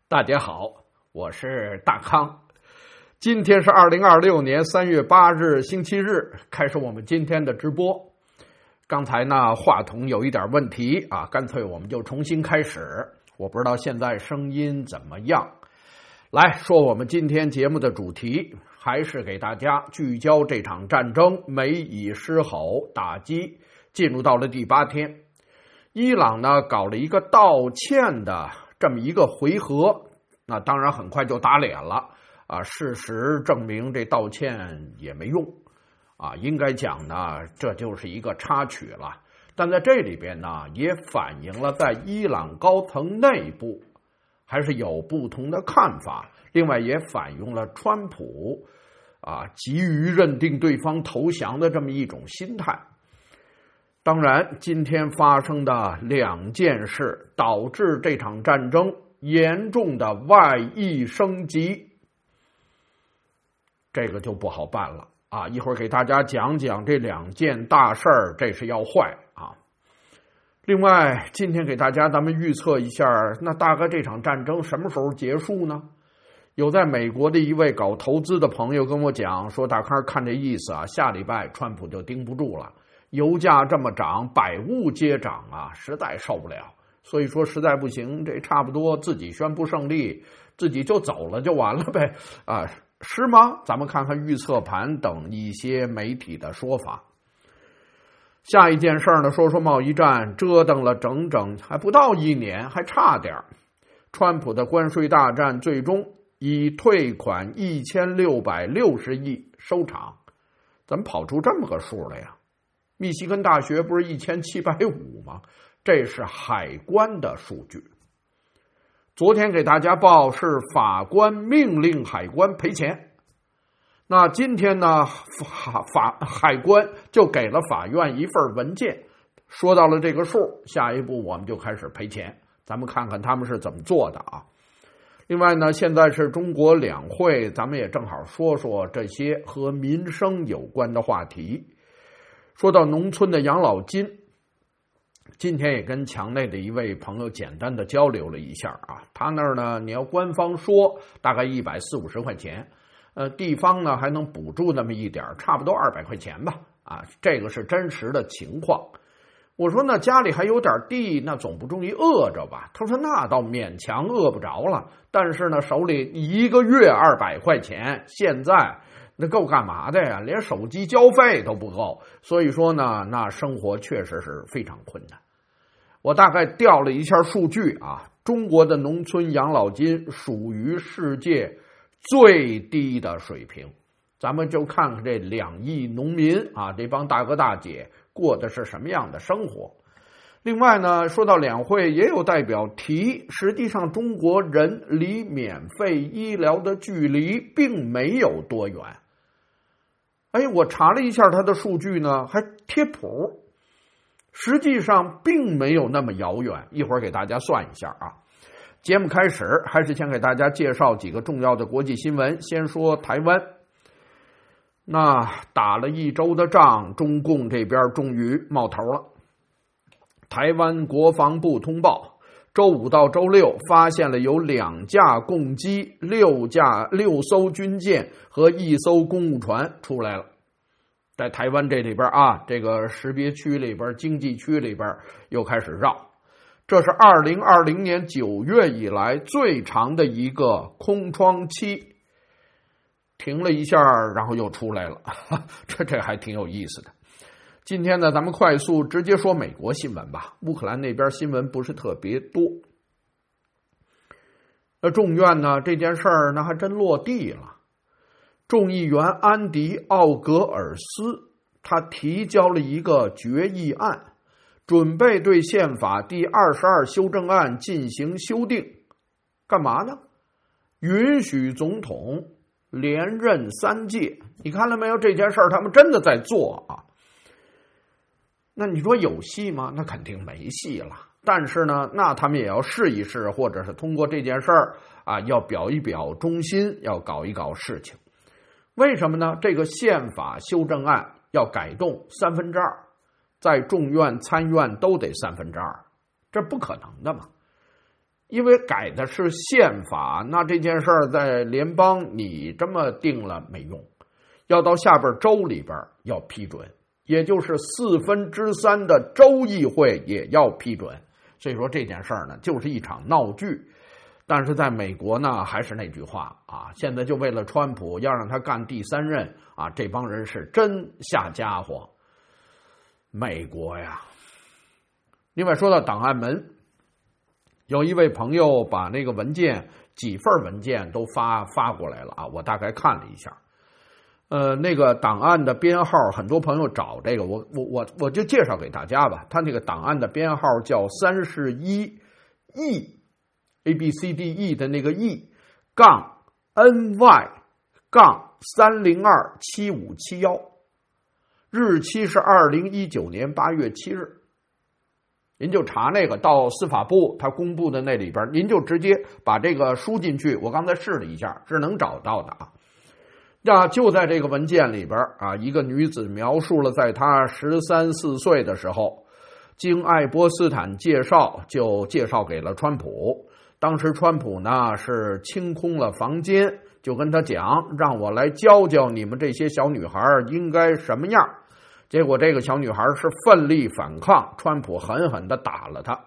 大家好，我是大康。今天是2026年3月8日星期日，开始我们今天的直播。刚才呢话筒有一点问题啊，干脆我们就重新开始。我不知道现在声音怎么样。来说我们今天节目的主题，还是给大家聚焦这场战争，美以狮吼打击进入到了第8天。伊朗呢搞了一个道歉的这么一个回合，那当然很快就打脸了啊！事实证明这道歉也没用啊，应该讲呢这就是一个插曲了。但在这里边呢也反映了在伊朗高层内部还是有不同的看法，另外也反映了川普急于认定对方投降的这么一种心态。当然今天发生的两件事导致这场战争严重的外溢升级，这个就不好办了啊！一会儿给大家讲讲这两件大事儿，这是要坏啊。另外今天给大家咱们预测一下，那大概这场战争什么时候结束呢？有在美国的一位搞投资的朋友跟我讲说，大康看这意思啊，下礼拜川普就盯不住了，油价这么涨，百物皆涨啊，实在受不了。所以说实在不行，这差不多自己宣布胜利，自己就走了就完了呗啊，是吗？咱们看看预测盘等一些媒体的说法。下一件事呢，说贸易战，折腾了整整还不到1年，还差点。川普的关税大战最终以退款1660亿收场，怎么跑出这么个数来呀？密西根大学不是1750吗？这是海关的数据。昨天给大家报是法官命令海关赔钱，那今天呢海关就给了法院一份文件，说到了这个数，下一步我们就开始赔钱，咱们看看他们是怎么做的啊。另外呢，现在是中国两会，咱们也正好说说这些和民生有关的话题。说到农村的养老金，今天也跟墙内的一位朋友简单的交流了一下啊，他那儿呢，你要官方说大概140-150块钱，地方呢还能补助那么一点，差不多200块钱吧啊，这个是真实的情况。我说那家里还有点地，那总不至于饿着吧？他说那倒勉强饿不着了，但是呢手里1个月200块钱，现在那够干嘛的呀？连手机交费都不够，所以说呢，那生活确实是非常困难。我大概调了一下数据啊，中国的农村养老金属于世界最低的水平。咱们就看看这2亿农民啊，这帮大哥大姐过的是什么样的生活。另外呢，说到两会也有代表提，实际上中国人离免费医疗的距离并没有多远。我查了一下他的数据呢，还贴谱，实际上并没有那么遥远，一会儿给大家算一下啊。节目开始还是先给大家介绍几个重要的国际新闻。先说台湾，那打了1周的仗，中共这边终于冒头了。台湾国防部通报，周5到周6发现了有2架共机、6艘军舰和1艘公务船出来了。在台湾这里边啊，这个识别区里边、经济区里边又开始绕。这是2020年9月以来最长的一个空窗期，停了一下然后又出来了，这还挺有意思的。今天呢，咱们快速直接说美国新闻吧。乌克兰那边新闻不是特别多。众院呢这件事儿呢还真落地了。众议员安迪·奥格尔斯他提交了一个决议案，准备对宪法第22修正案进行修订。干嘛呢？允许总统连任3届。你看了没有？这件事儿他们真的在做啊。那你说有戏吗？那肯定没戏了。但是呢，那他们也要试一试，或者是通过这件事儿啊，要表一表忠心，要搞一搞事情。为什么呢？这个宪法修正案要改动2/3，在众院参院都得2/3，这不可能的嘛。 因为改的是宪法，那这件事儿在联邦你这么定了没用，要到下边州里边要批准，也就是3/4的州议会也要批准。所以说这件事儿呢，就是一场闹剧。但是在美国呢，还是那句话啊，现在就为了川普要让他干第3任啊，这帮人是真下家伙。美国呀，另外说到档案门，有一位朋友把那个文件几份文件都发过来了啊，我大概看了一下，那个档案的编号，很多朋友找这个，我就介绍给大家吧。他那个档案的编号叫31E A B C D E 的那个 E 杠 NY 杠3027571，日期是2019年8月7日。您就查那个到司法部他公布的那里边，您就直接把这个输进去。我刚才试了一下，是能找到的啊。那就在这个文件里边啊，一个女子描述了在她13、14岁的时候，经爱波斯坦介绍，就介绍给了川普。当时川普呢是清空了房间，就跟他讲，让我来教教你们这些小女孩应该什么样。结果这个小女孩是奋力反抗，川普狠狠地打了她。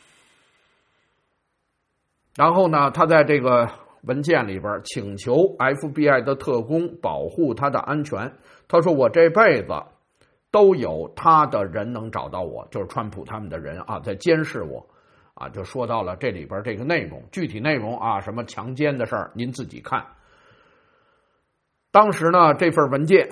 然后呢，他在这个文件里边请求 FBI 的特工保护他的安全。他说我这辈子都有他的人能找到我，就是川普他们的人啊，在监视我啊，就说到了这里边这个内容，具体内容啊，什么强奸的事儿您自己看。当时呢，这份文件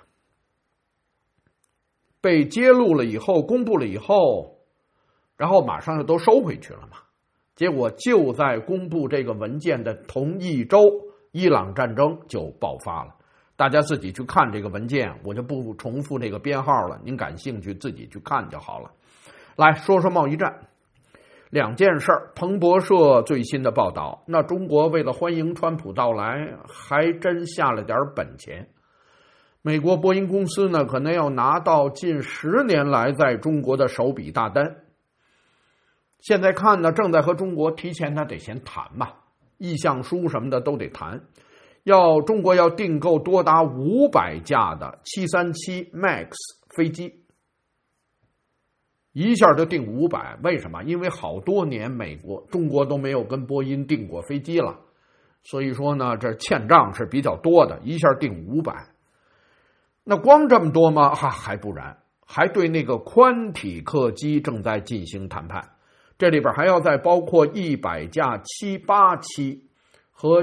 被揭露了以后，公布了以后，然后马上就都收回去了嘛。结果就在公布这个文件的同一周，伊朗战争就爆发了。大家自己去看这个文件，我就不重复这个编号了，您感兴趣自己去看就好了。来说说贸易战。2件事儿，彭博社最新的报道，那中国为了欢迎川普到来，还真下了点本钱。美国波音公司呢，可能要拿到近10年来在中国的首笔大单。现在看呢，正在和中国提前，他得先谈嘛，意向书什么的都得谈。中国要订购多达500架的737 MAX 飞机，一下就订500，为什么？因为好多年中国都没有跟波音订过飞机了，所以说呢，这欠账是比较多的，一下订500。那光这么多吗？还不然，还对那个宽体客机正在进行谈判，这里边还要再包括100架787和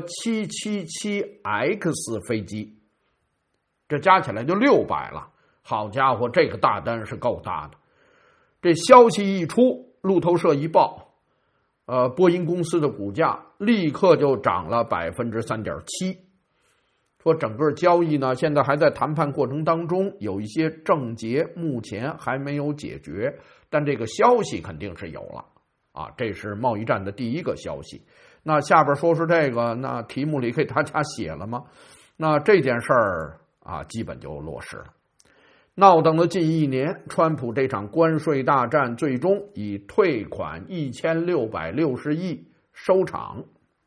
777X 飞机，这加起来就600了。好家伙，这个大单是够大的。这消息一出，路透社一报，波音公司的股价立刻就涨了 3.7%。说整个交易呢，现在还在谈判过程当中，有一些症结目前还没有解决，但这个消息肯定是有了啊，这是贸易战的第一个消息。那下边说是这个，那题目里给大家写了吗？那这件事儿啊，基本就落实了。闹腾了近1年，川普这场关税大战最终以退款1660亿收场。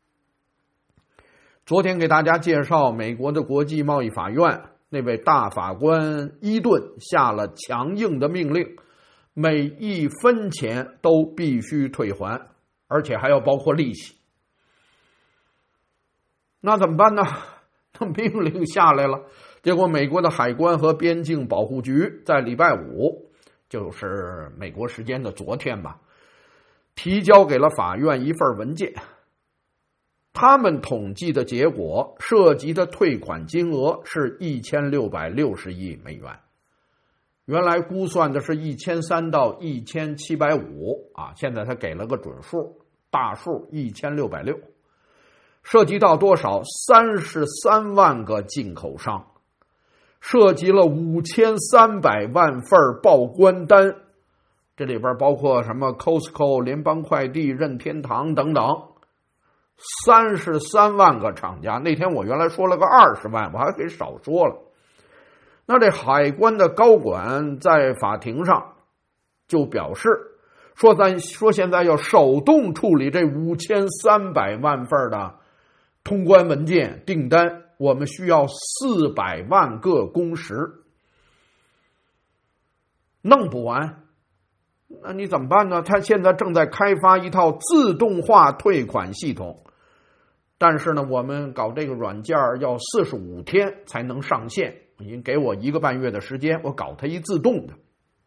昨天给大家介绍美国的国际贸易法院那位大法官伊顿下了强硬的命令，每1分钱都必须退还，而且还要包括利息。那怎么办呢？那命令下来了，结果美国的海关和边境保护局在礼拜5，就是美国时间的昨天吧，提交给了法院一份文件。他们统计的结果涉及的退款金额是1660亿美元，原来估算的是1300到1750啊，现在他给了个准数，大数1660。涉及到多少？33万个进口商，涉及了5300万份报关单，这里边包括什么 Costco、联邦快递、任天堂等等，33万个厂家。那天我原来说了个20万，我还给少说了。那这海关的高管在法庭上就表示说现在要手动处理这5300万份的通关文件订单，我们需要400万个工时，弄不完。那你怎么办呢？他现在正在开发一套自动化退款系统，但是呢，我们搞这个软件要45天才能上线，您给我1个半月的时间，我搞它一自动的。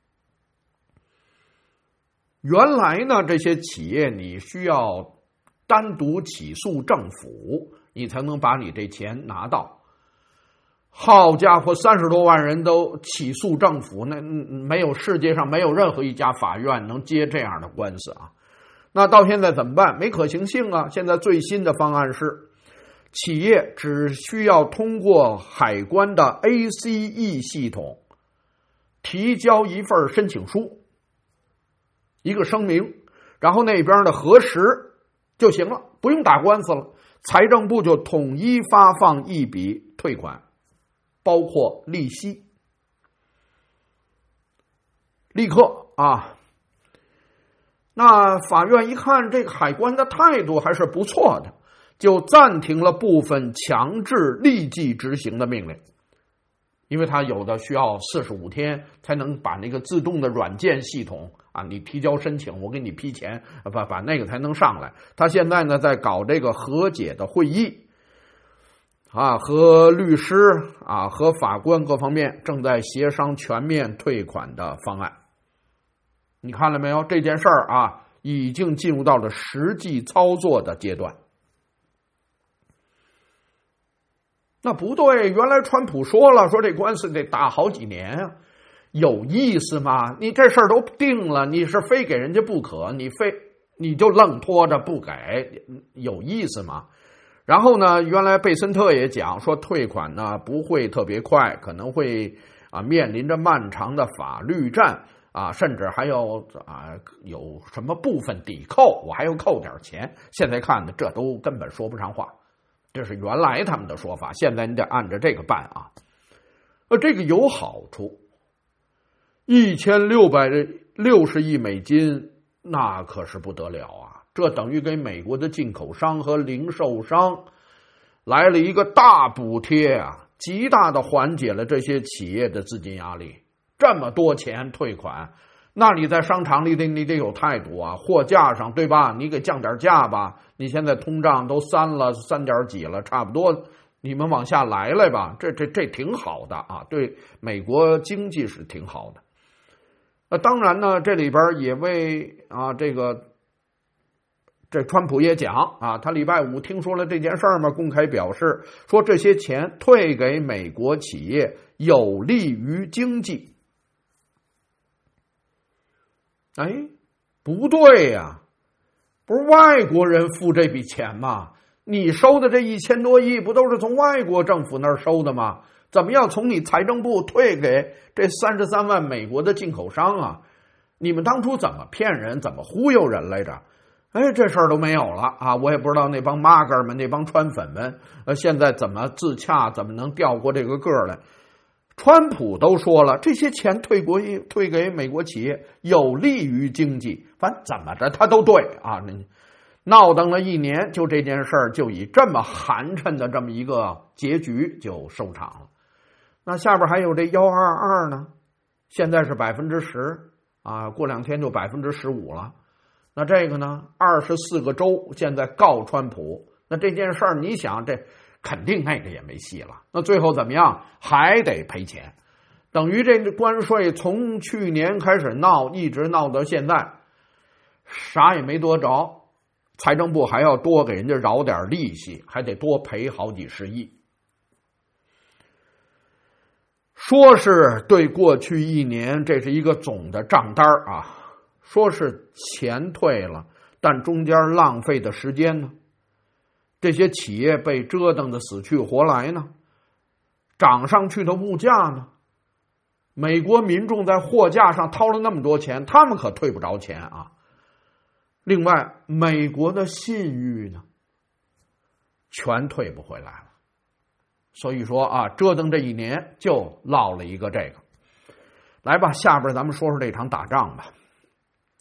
原来呢，这些企业你需要单独起诉政府，你才能把你这钱拿到。好家伙，30多万人都起诉政府，那没有，世界上没有任何一家法院能接这样的官司啊。那到现在怎么办？没可行性啊。现在最新的方案是，企业只需要通过海关的 ACE 系统提交一份申请书，一个声明，然后那边的核实就行了，不用打官司了。财政部就统一发放一笔退款，包括利息，立刻啊。那法院一看这个海关的态度还是不错的，就暂停了部分强制立即执行的命令，因为他有的需要45天才能把那个自动的软件系统啊，你提交申请，我给你批钱，把那个才能上来。他现在呢在搞这个和解的会议啊，和律师啊和法官各方面正在协商全面退款的方案。你看了没有？这件事儿啊，已经进入到了实际操作的阶段。那不对，原来川普说了，说这官司得打好几年啊，有意思吗？你这事儿都定了，你是非给人家不可，你就愣拖着不给，有意思吗？然后呢，原来贝森特也讲说，退款呢不会特别快，可能会面临着漫长的法律战啊，甚至还有有什么部分抵扣，我还要扣点钱。现在看的这都根本说不上话，这是原来他们的说法，现在你得按照这个办啊。这个有好处，1660亿美金，那可是不得了啊！这等于给美国的进口商和零售商来了一个大补贴啊，极大的缓解了这些企业的资金压力。这么多钱退款，那你在商场里你得有态度啊，货架上对吧？你给降点价吧，你现在通胀都3点几了，差不多你们往下来吧，这挺好的啊，对美国经济是挺好的。当然呢，这里边也为这川普也讲啊，他礼拜5听说了这件事儿嘛，公开表示说这些钱退给美国企业有利于经济。哎，不对呀，不是外国人付这笔钱吗？你收的这1000多亿不都是从外国政府那儿收的吗？怎么要从你财政部退给这33万美国的进口商啊？你们当初怎么骗人，怎么忽悠人来着？哎，这事儿都没有了啊！我也不知道那帮妈哥们、那帮川粉们，现在怎么自洽，怎么能调过这个个来？川普都说了，这些钱退给美国企业有利于经济，反正怎么着他都对啊！闹腾了1年，就这件事儿就以这么寒碜的这么一个结局就收场了。那下边还有这122呢，现在是10%啊，过2天就15%了。那这个呢，24个州现在告川普，那这件事儿你想，这肯定那个也没戏了。那最后怎么样？还得赔钱，等于这关税从去年开始闹，一直闹到现在，啥也没多着。财政部还要多给人家饶点利息，还得多赔好几十亿。说是对过去1年，这是一个总的账单啊，说是钱退了，但中间浪费的时间呢？这些企业被折腾的死去活来呢？涨上去的物价呢？美国民众在货架上掏了那么多钱，他们可退不着钱啊。另外，美国的信誉呢，全退不回来了。所以说啊，折腾这1年就落了一个这个。来吧，下边咱们说说这场打仗吧。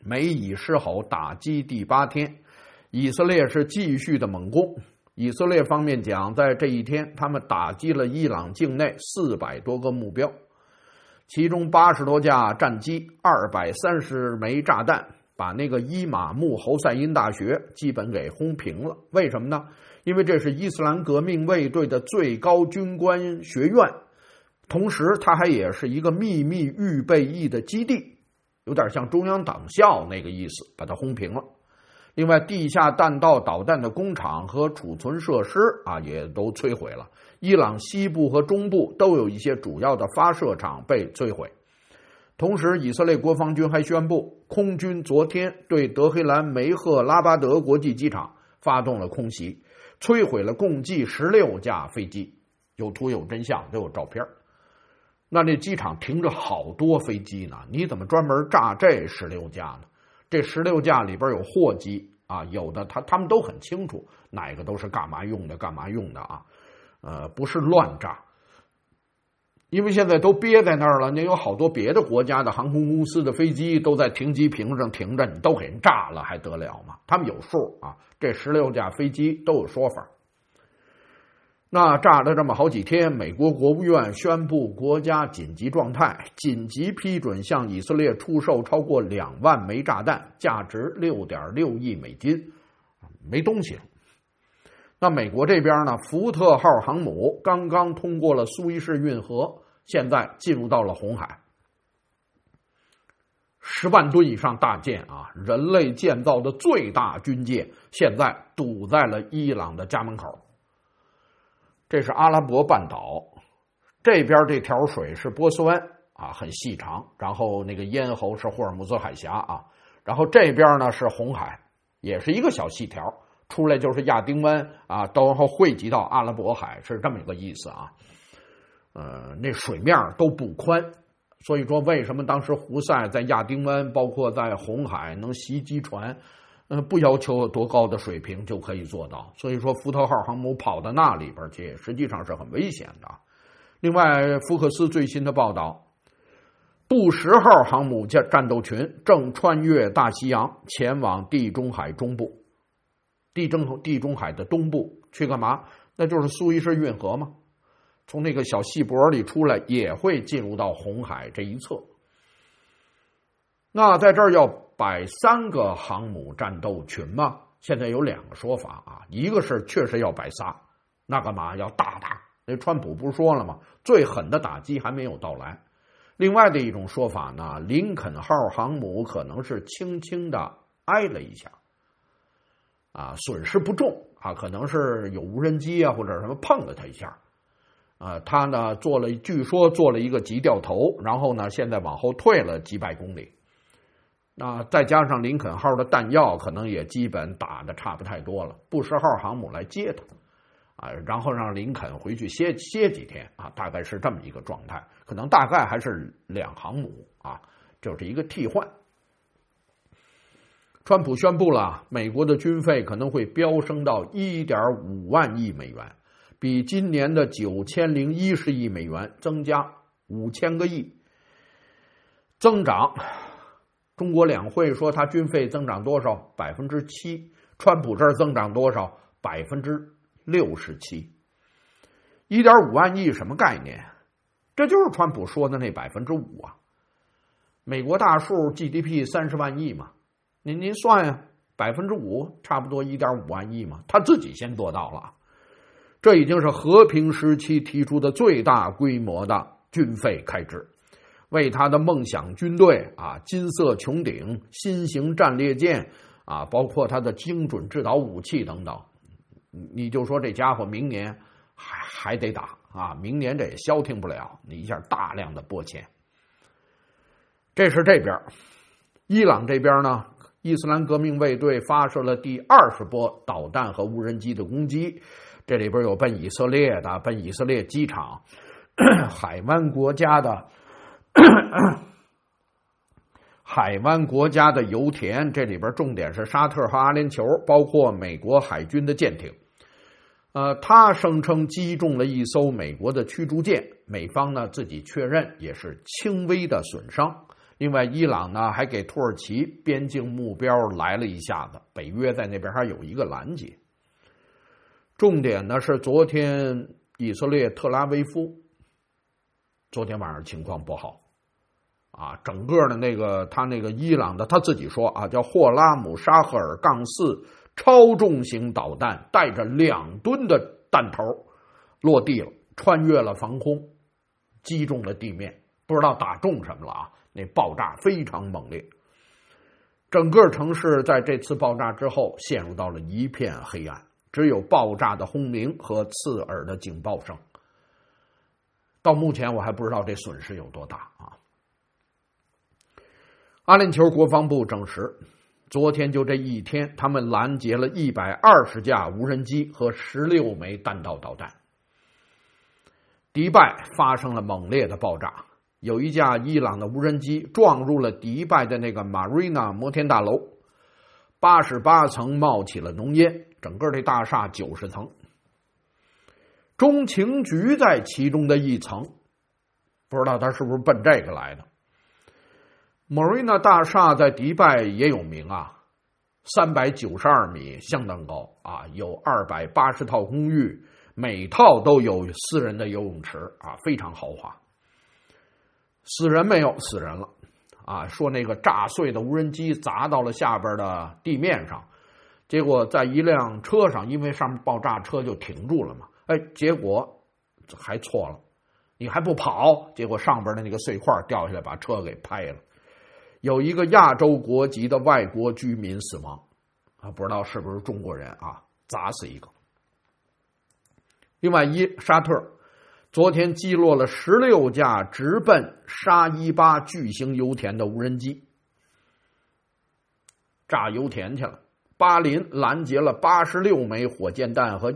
美以狮吼打击第8天，以色列是继续的猛攻。以色列方面讲，在这一天，他们打击了伊朗境内400多个目标，其中80多架战机、230枚炸弹，把那个伊玛目侯赛因大学基本给轰平了。为什么呢？因为这是伊斯兰革命卫队的最高军官学院，同时它还也是一个秘密预备役的基地，有点像中央党校那个意思，把它轰平了。另外，地下弹道导弹的工厂和储存设施也都摧毁了。伊朗西部和中部都有一些主要的发射场被摧毁。同时，以色列国防军还宣布，空军昨天对德黑兰梅赫拉巴德国际机场发动了空袭，摧毁了共计16架飞机，有图有真相，都有照片。那机场停着好多飞机呢，你怎么专门炸这16架呢？这16架里边有货机有的他们都很清楚哪个都是干嘛用的不是乱炸。因为现在都憋在那儿了，你有好多别的国家的航空公司的飞机都在停机坪上停着，你都给人炸了还得了吗？他们有数这16架飞机都有说法。那炸了这么好几天，美国国务院宣布国家紧急状态，紧急批准向以色列出售超过2万枚炸弹，价值6.6亿美金，没东西了。那美国这边呢，福特号航母刚刚通过了苏伊士运河，现在进入到了红海。10万吨以上大舰人类建造的最大军舰，现在堵在了伊朗的家门口。这是阿拉伯半岛，这边这条水是波斯湾很细长，然后那个咽喉是霍尔木兹海峡然后这边呢是红海，也是一个小细条，出来就是亚丁湾然后汇集到阿拉伯海，是这么一个意思那水面都不宽，所以说为什么当时胡塞在亚丁湾包括在红海能袭击船，不要求有多高的水平就可以做到。所以说福特号航母跑到那里边去，实际上是很危险的。另外，福克斯最新的报道，布什号航母战斗群正穿越大西洋，前往地中海中部。地中海的东部去干嘛？那就是苏伊士运河嘛，从那个小细脖里出来，也会进入到红海这一侧。那在这儿要摆3个航母战斗群吗？现在有2个说法一个是确实要摆仨，那干嘛要大打？那川普不是说了吗？最狠的打击还没有到来。另外的一种说法呢，林肯号航母可能是轻轻的挨了一下损失不重可能是有无人机或者什么碰了他一下他呢据说做了一个急掉头，然后呢现在往后退了几百公里。那再加上林肯号的弹药可能也基本打的差不太多了，布什号航母来接他然后让林肯回去歇几天大概是这么一个状态，可能大概还是2航母就是一个替换。川普宣布了，美国的军费可能会飙升到 1.5 万亿美元，比今年的9010亿美元增加5000个亿，增长。中国两会说他军费增长多少 7%， 川普这儿增长多少 67%。 1.5 万亿什么概念？这就是川普说的那 5% 美国大数 GDP 30万亿嘛，您算呀，5%差不多 1.5 万亿嘛，他自己先做到了。这已经是和平时期提出的最大规模的军费开支，为他的梦想军队金色穹顶、新型战列舰包括他的精准制导武器等等，你就说这家伙明年还得打明年这也消停不了，你一下大量的拨钱。这是这边。伊朗这边呢，伊斯兰革命卫队发射了第20波导弹和无人机的攻击，这里边有奔以色列的，奔以色列机场，海湾国家的油田，这里边重点是沙特和阿联酋，包括美国海军的舰艇。他声称击中了一艘美国的驱逐舰，美方呢自己确认也是轻微的损伤。 另外，伊朗呢还给土耳其边境目标来了一下子，北约在那边还有一个拦截。重点呢是昨天以色列特拉维夫，昨天晚上情况不好啊，整个的他那个伊朗的他自己说啊，叫霍拉姆沙赫尔杠4超重型导弹，带着2吨的弹头落地了，穿越了防空，击中了地面，不知道打中什么了啊。那爆炸非常猛烈，整个城市在这次爆炸之后陷入到了一片黑暗，只有爆炸的轰鸣和刺耳的警报声。到目前我还不知道这损失有多大啊。阿联酋国防部证实，昨天就这一天，他们拦截了120架无人机和16枚弹道导弹。迪拜发生了猛烈的爆炸，有一架伊朗的无人机撞入了迪拜的那个 Marina 摩天大楼，88层冒起了浓烟，整个这大厦90层。中情局在其中的一层，不知道他是不是奔这个来的。Marina 大厦在迪拜也有名啊，392米，相当高啊，有280套公寓，每套都有私人的游泳池啊，非常豪华。死人没有？死人了啊！说那个炸碎的无人机砸到了下边的地面上，结果在一辆车上，因为上面爆炸，车就停住了嘛。结果还错了，你还不跑，结果上边的那个碎块掉下来，把车给拍了。有一个亚洲国籍的外国居民死亡啊，不知道是不是中国人啊，砸死一个。另外沙特昨天击落了16架直奔沙伊巴巨型油田的无人机，炸油田去了。巴林拦截了86枚火箭弹和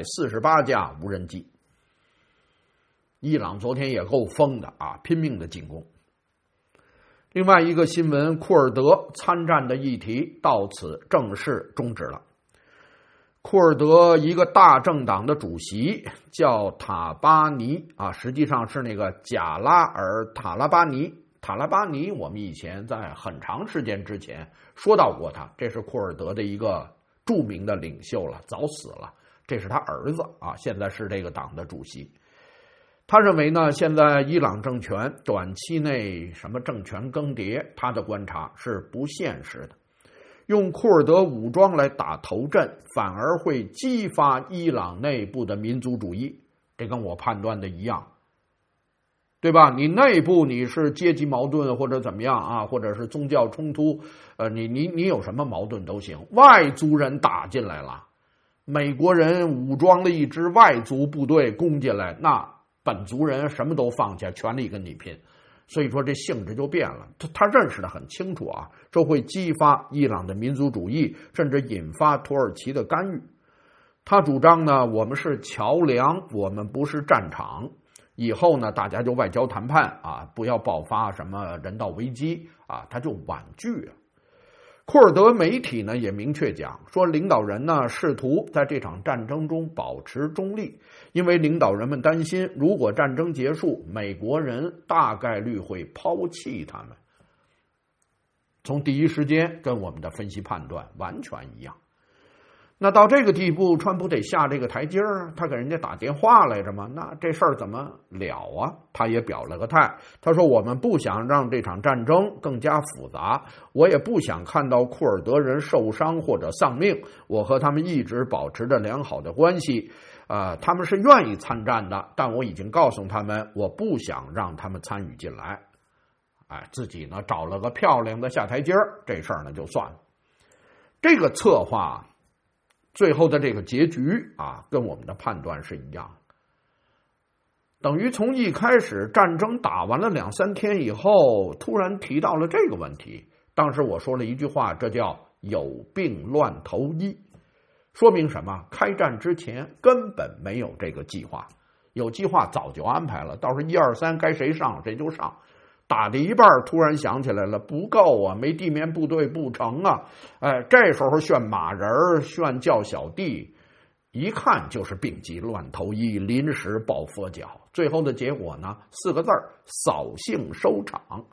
148架无人机。伊朗昨天也够疯的啊，拼命的进攻。另外一个新闻，库尔德参战的议题到此正式终止了。库尔德一个大政党的主席叫塔巴尼啊，实际上是那个贾拉尔·塔拉巴尼。塔拉巴尼我们以前在很长时间之前说到过他，这是库尔德的一个著名的领袖了，早死了。这是他儿子啊，现在是这个党的主席。他认为呢，现在伊朗政权短期内什么政权更迭，他的观察是不现实的。用库尔德武装来打头阵，反而会激发伊朗内部的民族主义，这跟我判断的一样，对吧？你内部你是阶级矛盾或者怎么样啊，或者是宗教冲突，你有什么矛盾都行。外族人打进来了，美国人武装了一支外族部队攻进来，那本族人什么都放下，全力跟你拼。所以说这性质就变了，他认识的很清楚啊，这会激发伊朗的民族主义，甚至引发土耳其的干预。他主张呢，我们是桥梁，我们不是战场。以后呢，大家就外交谈判啊，不要爆发什么人道危机啊，他就婉拒了。库尔德媒体呢也明确讲说，领导人呢试图在这场战争中保持中立，因为领导人们担心，如果战争结束，美国人大概率会抛弃他们。从第一时间跟我们的分析判断完全一样。那到这个地步，川普得下这个台阶儿，他给人家打电话来着吗？那这事儿怎么了啊？他也表了个态，他说我们不想让这场战争更加复杂，我也不想看到库尔德人受伤或者丧命，我和他们一直保持着良好的关系，他们是愿意参战的，但我已经告诉他们，我不想让他们参与进来。自己呢找了个漂亮的下台阶儿，这事儿呢就算了。这个策划最后的这个结局啊，跟我们的判断是一样的。等于从一开始战争打完了2-3天以后，突然提到了这个问题。当时我说了一句话，这叫有病乱投医，说明什么？开战之前根本没有这个计划，有计划早就安排了，到时候1、2、3该谁上谁就上。打的一半突然想起来了，不够啊，没地面部队不成啊。这时候炫马人，炫叫小弟，一看就是病急乱投医，临时抱佛脚。最后的结果呢，4个字：扫兴收场。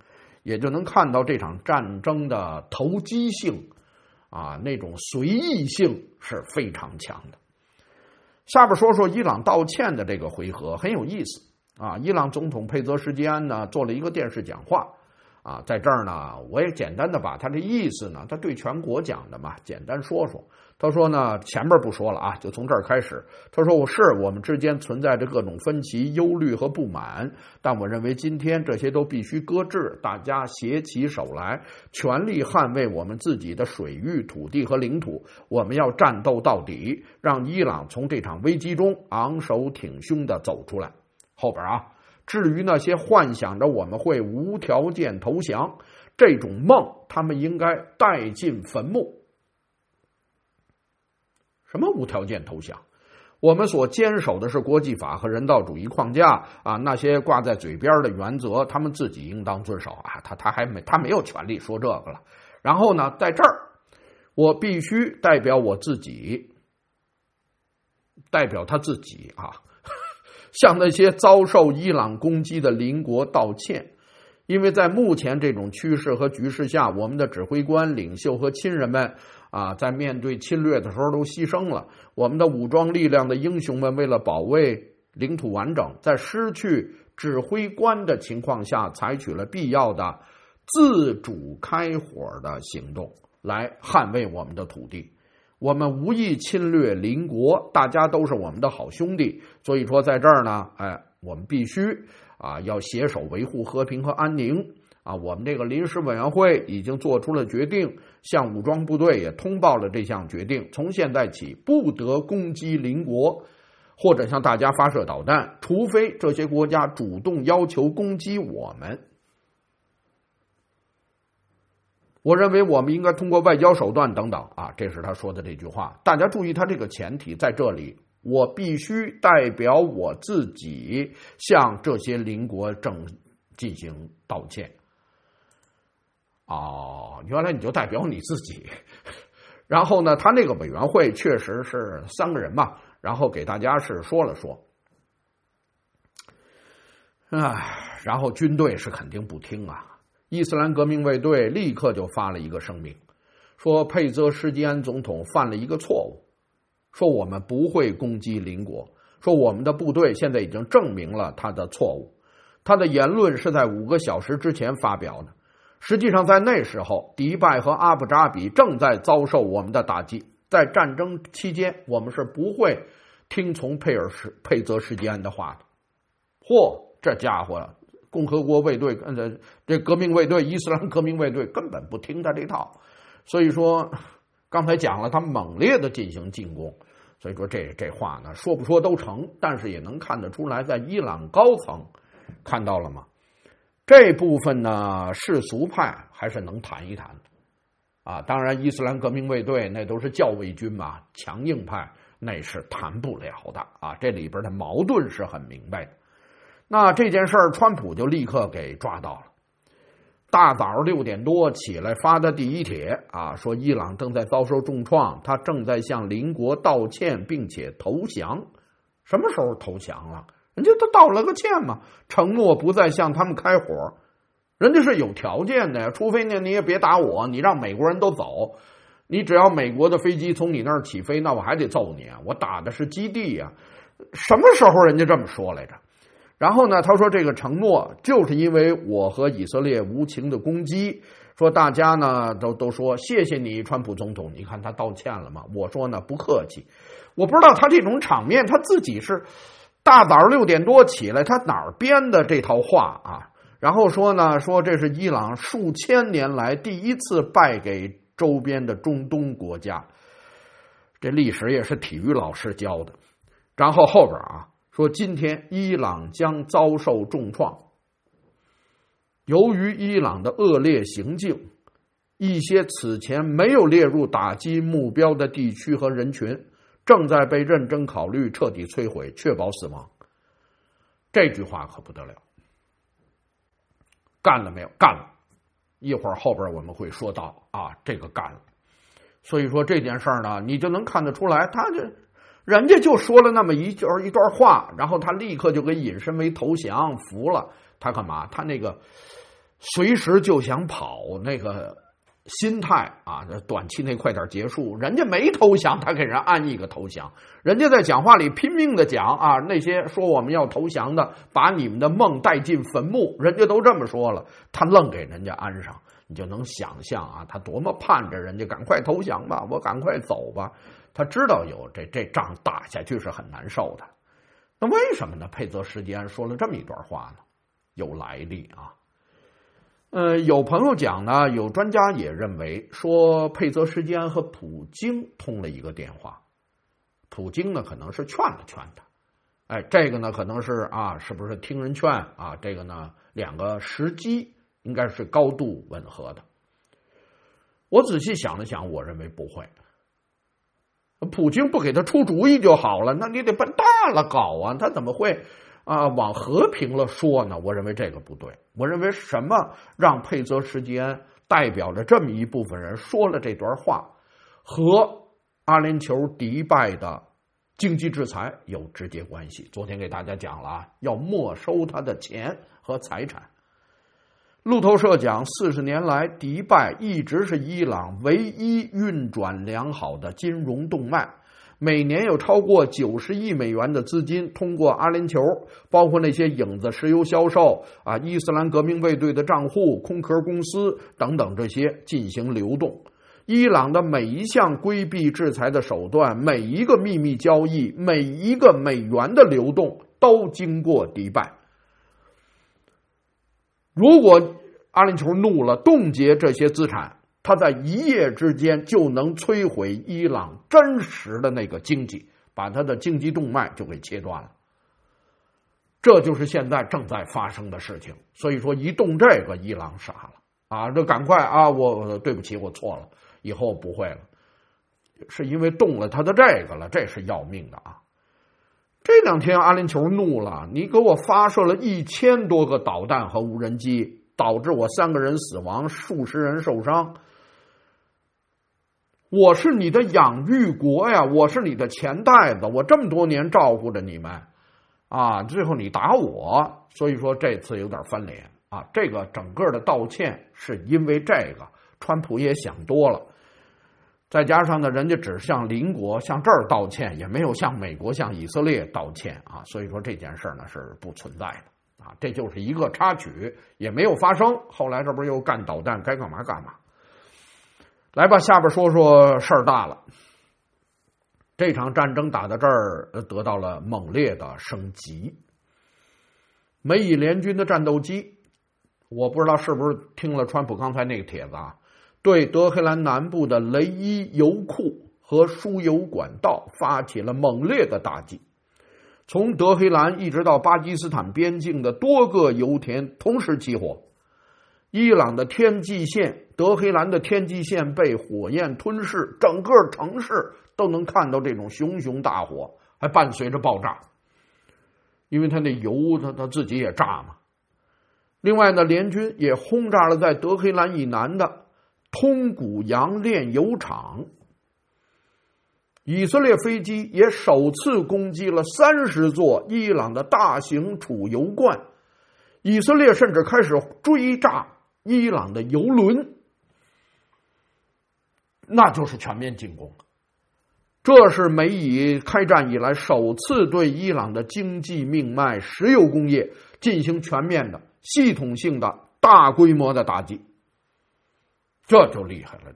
也就能看到这场战争的投机性啊，那种随意性是非常强的。下边说说伊朗道歉的这个回合很有意思啊。伊朗总统佩泽什基安呢做了一个电视讲话啊，在这儿呢我也简单的把他这意思呢，他对全国讲的嘛，简单说说。他说呢，前面不说了啊，就从这儿开始。他说我们之间存在着各种分歧、忧虑和不满，但我认为今天这些都必须搁置，大家携起手来，全力捍卫我们自己的水域、土地和领土。我们要战斗到底，让伊朗从这场危机中昂首挺胸地走出来。后边啊，至于那些幻想着我们会无条件投降这种梦，他们应该带进坟墓。什么无条件投降？我们所坚守的是国际法和人道主义框架啊，那些挂在嘴边的原则，他们自己应当遵守啊。他没有权利说这个了。然后呢，在这儿，我必须代表我自己，代表他自己啊，向那些遭受伊朗攻击的邻国道歉。因为在目前这种趋势和局势下，我们的指挥官、领袖和亲人们啊，在面对侵略的时候都牺牲了。我们的武装力量的英雄们为了保卫领土完整，在失去指挥官的情况下，采取了必要的自主开火的行动，来捍卫我们的土地。我们无意侵略邻国，大家都是我们的好兄弟。所以说，在这儿呢，我们必须要携手维护和平和安宁啊！我们这个临时委员会已经做出了决定，向武装部队也通报了这项决定。从现在起，不得攻击邻国或者向大家发射导弹，除非这些国家主动要求攻击我们。我认为我们应该通过外交手段等等啊，这是他说的这句话。大家注意，他这个前提在这里。我必须代表我自己向这些邻国进行道歉。哦，原来你就代表你自己。然后呢，他那个委员会确实是3个人嘛，然后给大家是说了说。然后军队是肯定不听啊。伊斯兰革命卫队立刻就发了一个声明，说佩泽什基安总统犯了一个错误。说我们不会攻击邻国，说我们的部队现在已经证明了他的错误。他的言论是在5个小时之前发表的，实际上在那时候，迪拜和阿布扎比正在遭受我们的打击。在战争期间，我们是不会听从佩泽什基安的话的。这家伙，共和国卫队，这革命卫队，伊斯兰革命卫队根本不听他这套。所以说，刚才讲了，他猛烈的进行进攻。所以说这话呢，说不说都成，但是也能看得出来，在伊朗高层看到了吗？这部分呢，世俗派还是能谈一谈的啊。当然，伊斯兰革命卫队那都是教卫军嘛，强硬派那是谈不了的啊。这里边的矛盾是很明白的。那这件事儿，川普就立刻给抓到了。大早6点多起来发的第一帖啊，说伊朗正在遭受重创，他正在向邻国道歉并且投降。什么时候投降了？人家都道了个歉嘛，承诺不再向他们开火。人家是有条件的呀，除非呢你也别打我，你让美国人都走，你只要美国的飞机从你那儿起飞，那我还得揍你啊！我打的是基地呀。什么时候人家这么说来着？然后呢，他说这个承诺就是因为我和以色列无情的攻击，说大家呢都说谢谢你川普总统，你看他道歉了吗？我说呢不客气。我不知道他这种场面他自己是大早6点多起来，他哪儿编的这套话啊？然后说呢，说这是伊朗数千年来第一次败给周边的中东国家，这历史也是体育老师教的。然后后边啊，说今天伊朗将遭受重创，由于伊朗的恶劣行径，一些此前没有列入打击目标的地区和人群正在被认真考虑彻底摧毁，确保死亡。这句话可不得了。干了没有？干了。一会儿后边我们会说到啊，这个干了。所以说这件事呢，你就能看得出来，人家就说了那么一段话，然后他立刻就给引申为投降，服了。他干嘛？他那个随时就想跑，那个心态啊，短期内快点结束。人家没投降，他给人安一个投降。人家在讲话里拼命的讲啊，那些说我们要投降的，把你们的梦带进坟墓，人家都这么说了，他愣给人家安上。你就能想象啊，他多么盼着人家赶快投降吧，我赶快走吧。他知道有这仗打下去是很难受的。那为什么呢？佩泽时吉安说了这么一段话呢？有来历啊。有朋友讲呢，有专家也认为说佩泽时吉安和普京通了一个电话，普京呢可能是劝了劝他，这个呢可能是啊，是不是听人劝啊？这个呢两个时机应该是高度吻合的。我仔细想了想，我认为不会。普京不给他出主意就好了，那你得办大了搞啊，他怎么会往和平了说呢？我认为这个不对。我认为什么让佩泽时吉安代表着这么一部分人说了这段话，和阿联酋迪拜的经济制裁有直接关系。昨天给大家讲了啊，要没收他的钱和财产。路透社讲，40年来，迪拜一直是伊朗唯一运转良好的金融动脉，每年有超过90亿美元的资金通过阿联酋，包括那些影子石油销售伊斯兰革命卫队的账户、空壳公司等等这些进行流动。伊朗的每一项规避制裁的手段，每一个秘密交易，每一个美元的流动都经过迪拜。如果阿联酋怒了，冻结这些资产，他在一夜之间就能摧毁伊朗真实的那个经济，把他的经济动脉就给切断了。这就是现在正在发生的事情。所以说一动这个，伊朗傻了这赶快我对不起，我错了，以后不会了。是因为动了他的这个了，这是要命的啊。这两天阿联酋怒了，你给我发射了1000多个导弹和无人机，导致我3个人死亡，数十人受伤。我是你的养育国呀，我是你的钱袋子，我这么多年照顾着你们最后你打我，所以说这次有点翻脸这个整个的道歉是因为这个，川普也想多了。再加上呢，人家只向邻国向这儿道歉，也没有向美国向以色列道歉所以说这件事呢是不存在的这就是一个插曲，也没有发生。后来这不是又干导弹，该干嘛干嘛。来吧，下边说说事儿大了。这场战争打到这儿得到了猛烈的升级。美以联军的战斗机，我不知道是不是听了川普刚才那个帖子对德黑兰南部的雷伊油库和输油管道发起了猛烈的打击，从德黑兰一直到巴基斯坦边境的多个油田同时起火。伊朗的天际线，德黑兰的天际线被火焰吞噬，整个城市都能看到这种熊熊大火，还伴随着爆炸，因为它那油它自己也炸嘛。另外呢，联军也轰炸了在德黑兰以南的通古洋炼油厂。以色列飞机也首次攻击了30座伊朗的大型储油罐，以色列甚至开始追炸伊朗的油轮，那就是全面进攻。这是美以开战以来首次对伊朗的经济命脉石油工业进行全面的系统性的大规模的打击，这就厉害了。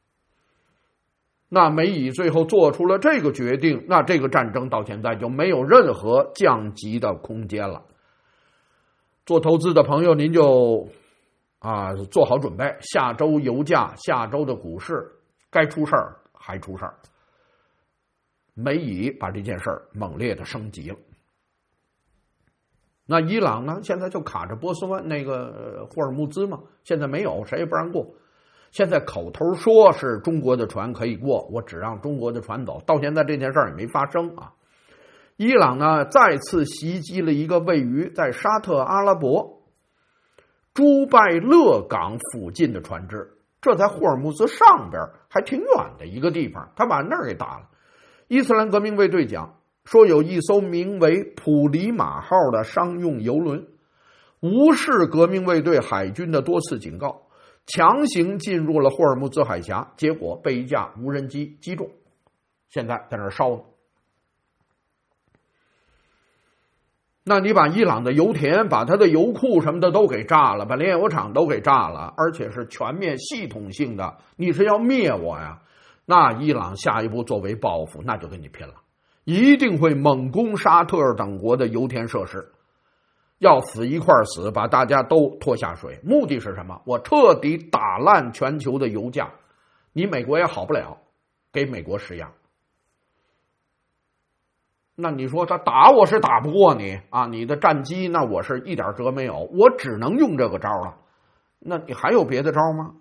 那美以最后做出了这个决定，那这个战争到现在就没有任何降级的空间了。做投资的朋友，您就做好准备，下周油价，下周的股市该出事儿还出事儿。美以把这件事儿猛烈的升级了。那伊朗呢，现在就卡着波斯湾那个霍尔木兹嘛，现在没有，谁也不让过。现在口头说是中国的船可以过，我只让中国的船走，到现在这件事儿也没发生伊朗呢再次袭击了一个位于在沙特阿拉伯朱拜勒港附近的船只，这在霍尔木兹上边还挺远的一个地方，他把那儿给打了。伊斯兰革命卫队讲说有一艘名为普里马号的商用油轮无视革命卫队海军的多次警告，强行进入了霍尔木兹海峡，结果被一架无人机击中，现在在那儿烧呢。那你把伊朗的油田、把它的油库什么的都给炸了，把炼油厂都给炸了，而且是全面系统性的，你是要灭我呀？那伊朗下一步作为报复，那就跟你拼了，一定会猛攻沙特尔等国的油田设施，要死一块死，把大家都拖下水。目的是什么？我彻底打烂全球的油价，你美国也好不了，给美国施压。那你说他打我是打不过你啊，你的战机那我是一点辙没有，我只能用这个招了。那你还有别的招吗？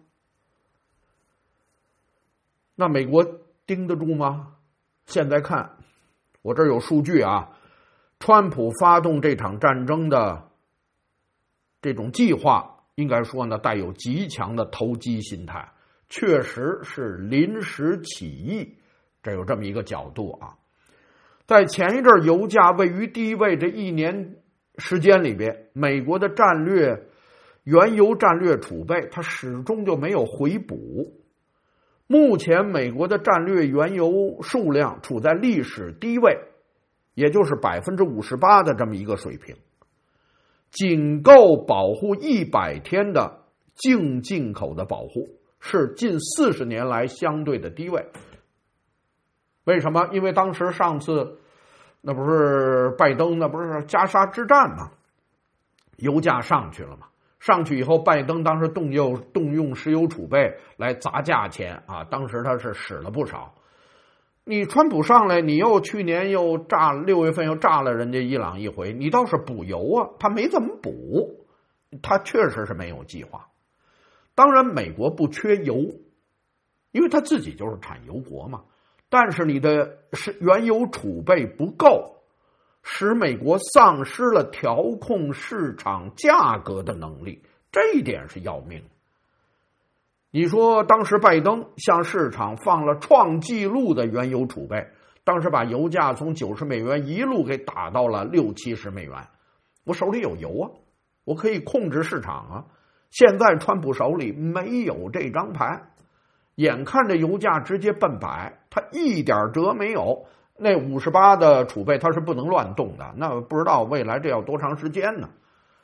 那美国盯得住吗？现在看，我这儿有数据啊，川普发动这场战争的这种计划，应该说呢，带有极强的投机心态，确实是临时起意，这有这么一个角度啊。在前一阵油价位于低位这一年时间里边，美国的原油战略储备它始终就没有回补。目前美国的战略原油数量处在历史低位，也就是 58% 的这么一个水平，仅够保护100天的净进口的保护，是近40年来相对的低位。为什么？因为当时上次那不是拜登那不是加沙之战吗？油价上去了嘛，上去以后，拜登当时动用石油储备来砸价钱啊，当时他是使了不少。你川普上来，你去年又6月份又炸了人家伊朗一回，你倒是补油啊，他没怎么补，他确实是没有计划。当然，美国不缺油，因为他自己就是产油国嘛。但是你的原油储备不够，使美国丧失了调控市场价格的能力，这一点是要命。你说当时拜登向市场放了创纪录的原油储备，当时把油价从90美元一路给打到了60-70美元，我手里有油啊，我可以控制市场啊。现在川普手里没有这张牌，眼看着油价直接奔100，他一点辙没有。那58的储备他是不能乱动的，那不知道未来这要多长时间呢？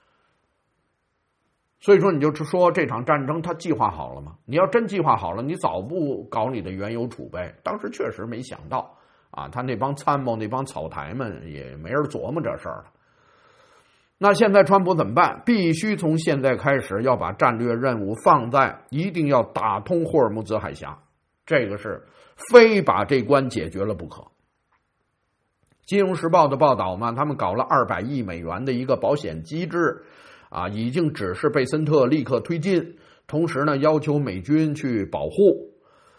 所以说，你就说这场战争他计划好了吗？你要真计划好了，你早不搞你的原油储备。当时确实没想到啊，他那帮参谋、那帮草台们也没人琢磨这事儿了。那现在川普怎么办？必须从现在开始要把战略任务放在一定要打通霍尔木兹海峡，这个是非把这关解决了不可。金融时报的报道嘛，他们搞了200亿美元的一个保险机制啊，已经指示贝森特立刻推进，同时呢要求美军去保护。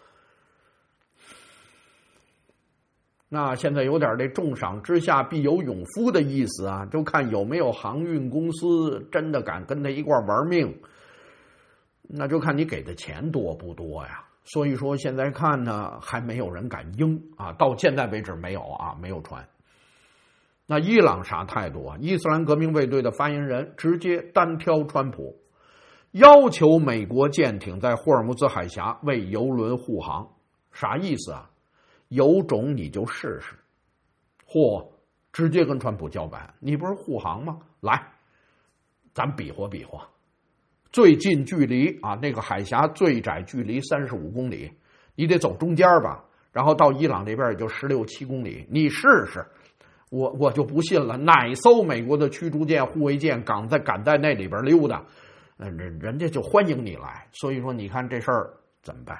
那现在有点这重赏之下必有勇夫的意思啊，就看有没有航运公司真的敢跟他一块玩命，那就看你给的钱多不多呀。所以说现在看呢，还没有人敢应啊，到现在为止没有啊，没有传。那伊朗啥态度啊？伊斯兰革命卫队的发言人直接单挑川普，要求美国舰艇在霍尔木兹海峡为油轮护航。啥意思啊？有种你就试试，直接跟川普叫板，你不是护航吗？来，咱比划比划，最近距离啊，那个海峡最窄距离35公里，你得走中间吧，然后到伊朗这边也就16-17公里，你试试。我就不信了，哪艘美国的驱逐舰、护卫舰敢在那里边溜达，人家就欢迎你来。所以说，你看这事儿怎么办？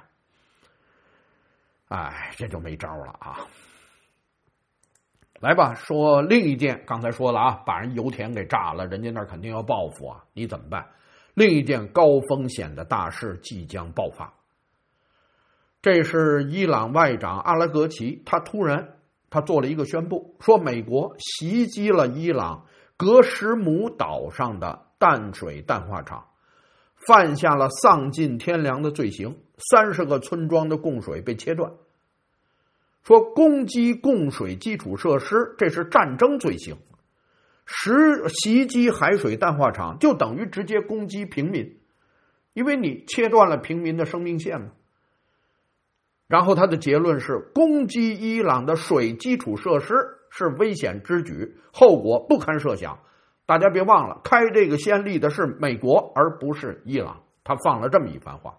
哎，这就没招了啊！来吧，说另一件，刚才说了啊，把人油田给炸了，人家那肯定要报复啊，你怎么办？另一件高风险的大事即将爆发。这是伊朗外长阿拉格齐，他做了一个宣布，说美国袭击了伊朗格什姆岛上的淡水淡化厂，犯下了丧尽天良的罪行，30个村庄的供水被切断。说攻击供水基础设施，这是战争罪行。 袭击海水淡化厂就等于直接攻击平民，因为你切断了平民的生命线嘛。然后他的结论是，攻击伊朗的水基础设施是危险之举，后果不堪设想。大家别忘了，开这个先例的是美国，而不是伊朗。他放了这么一番话。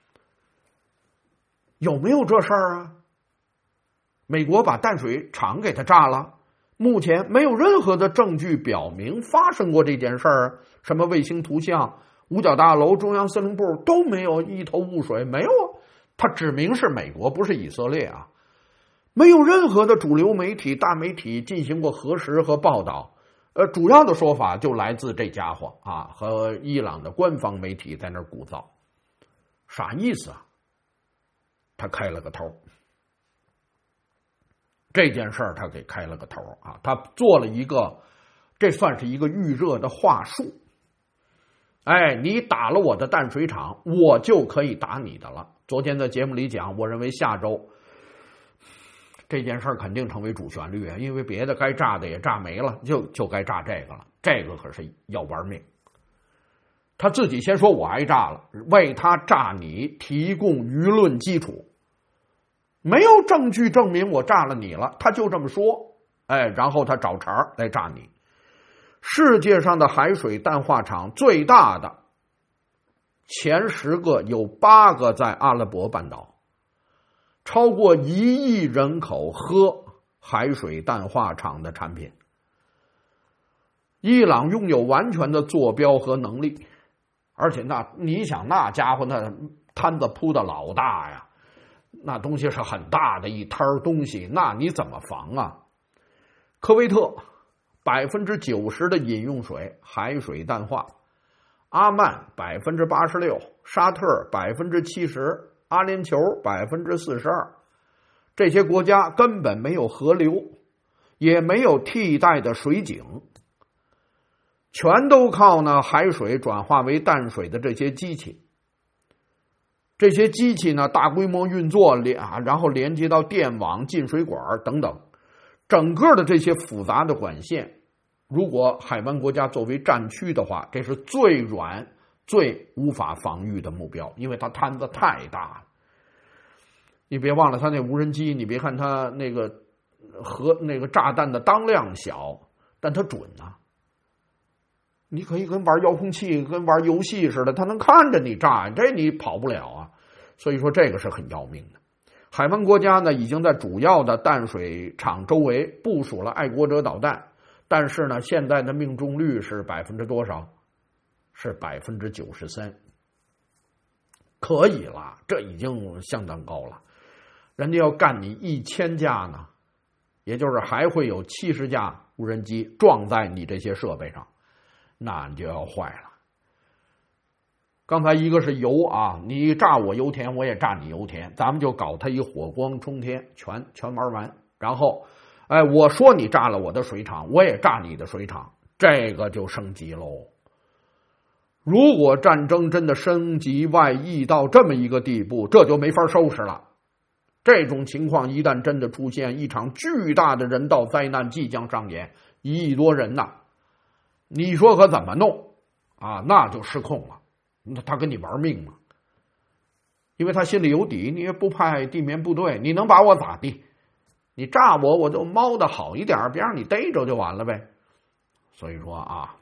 有没有这事儿啊？美国把淡水厂给他炸了，目前没有任何的证据表明发生过这件事儿，什么卫星图像、五角大楼、中央司令部都没有一头雾水，没有啊。他指明是美国，不是以色列啊。没有任何的主流媒体、大媒体进行过核实和报道。主要的说法就来自这家伙啊，和伊朗的官方媒体在那儿鼓噪。啥意思啊？他开了个头。这件事儿他给开了个头啊，他做了一个，这算是一个预热的话术。哎，你打了我的淡水厂，我就可以打你的了。昨天在节目里讲，我认为下周这件事儿肯定成为主旋律啊，因为别的该炸的也炸没了，就该炸这个了。这个可是要玩命。他自己先说我挨炸了，为他炸你提供舆论基础。没有证据证明我炸了你了，他就这么说。哎，然后他找茬来炸你。世界上的海水淡化厂最大的前10个有8个在阿拉伯半岛。超过1亿人口喝海水淡化厂的产品。伊朗拥有完全的坐标和能力，而且你想那家伙那摊子铺的老大呀，那东西是很大的一摊东西，那你怎么防啊？科威特90%的饮用水海水淡化，阿曼86%，沙特70%。阿联酋42%，这些国家根本没有河流，也没有替代的水井，全都靠呢海水转化为淡水的这些机器。这些机器呢大规模运作，然后连接到电网、进水管等等，整个的这些复杂的管线，如果海湾国家作为战区的话，这是最软、最无法防御的目标，因为它摊子太大了。你别忘了，它那无人机，你别看它那个炸弹的当量小，但它准啊。你可以跟玩遥控器、跟玩游戏似的，它能看着你炸，这你跑不了啊。所以说这个是很要命的。海湾国家呢，已经在主要的淡水厂周围部署了爱国者导弹，但是呢，现在的命中率是多少？是93%，可以了，这已经相当高了。人家要干你1000架呢，也就是还会有70架无人机撞在你这些设备上，那你就要坏了。刚才一个是油啊，你炸我油田，我也炸你油田，咱们就搞它一火光冲天，全玩完。然后，哎，我说你炸了我的水厂，我也炸你的水厂，这个就升级喽。如果战争真的升级外溢到这么一个地步，这就没法收拾了。这种情况一旦真的出现，一场巨大的人道灾难即将上演，1亿多人呐，你说可怎么弄啊？那就失控了。他跟你玩命嘛，因为他心里有底，你也不派地面部队，你能把我咋地？你炸我，我就猫的好一点，别让你逮着就完了呗。所以说啊，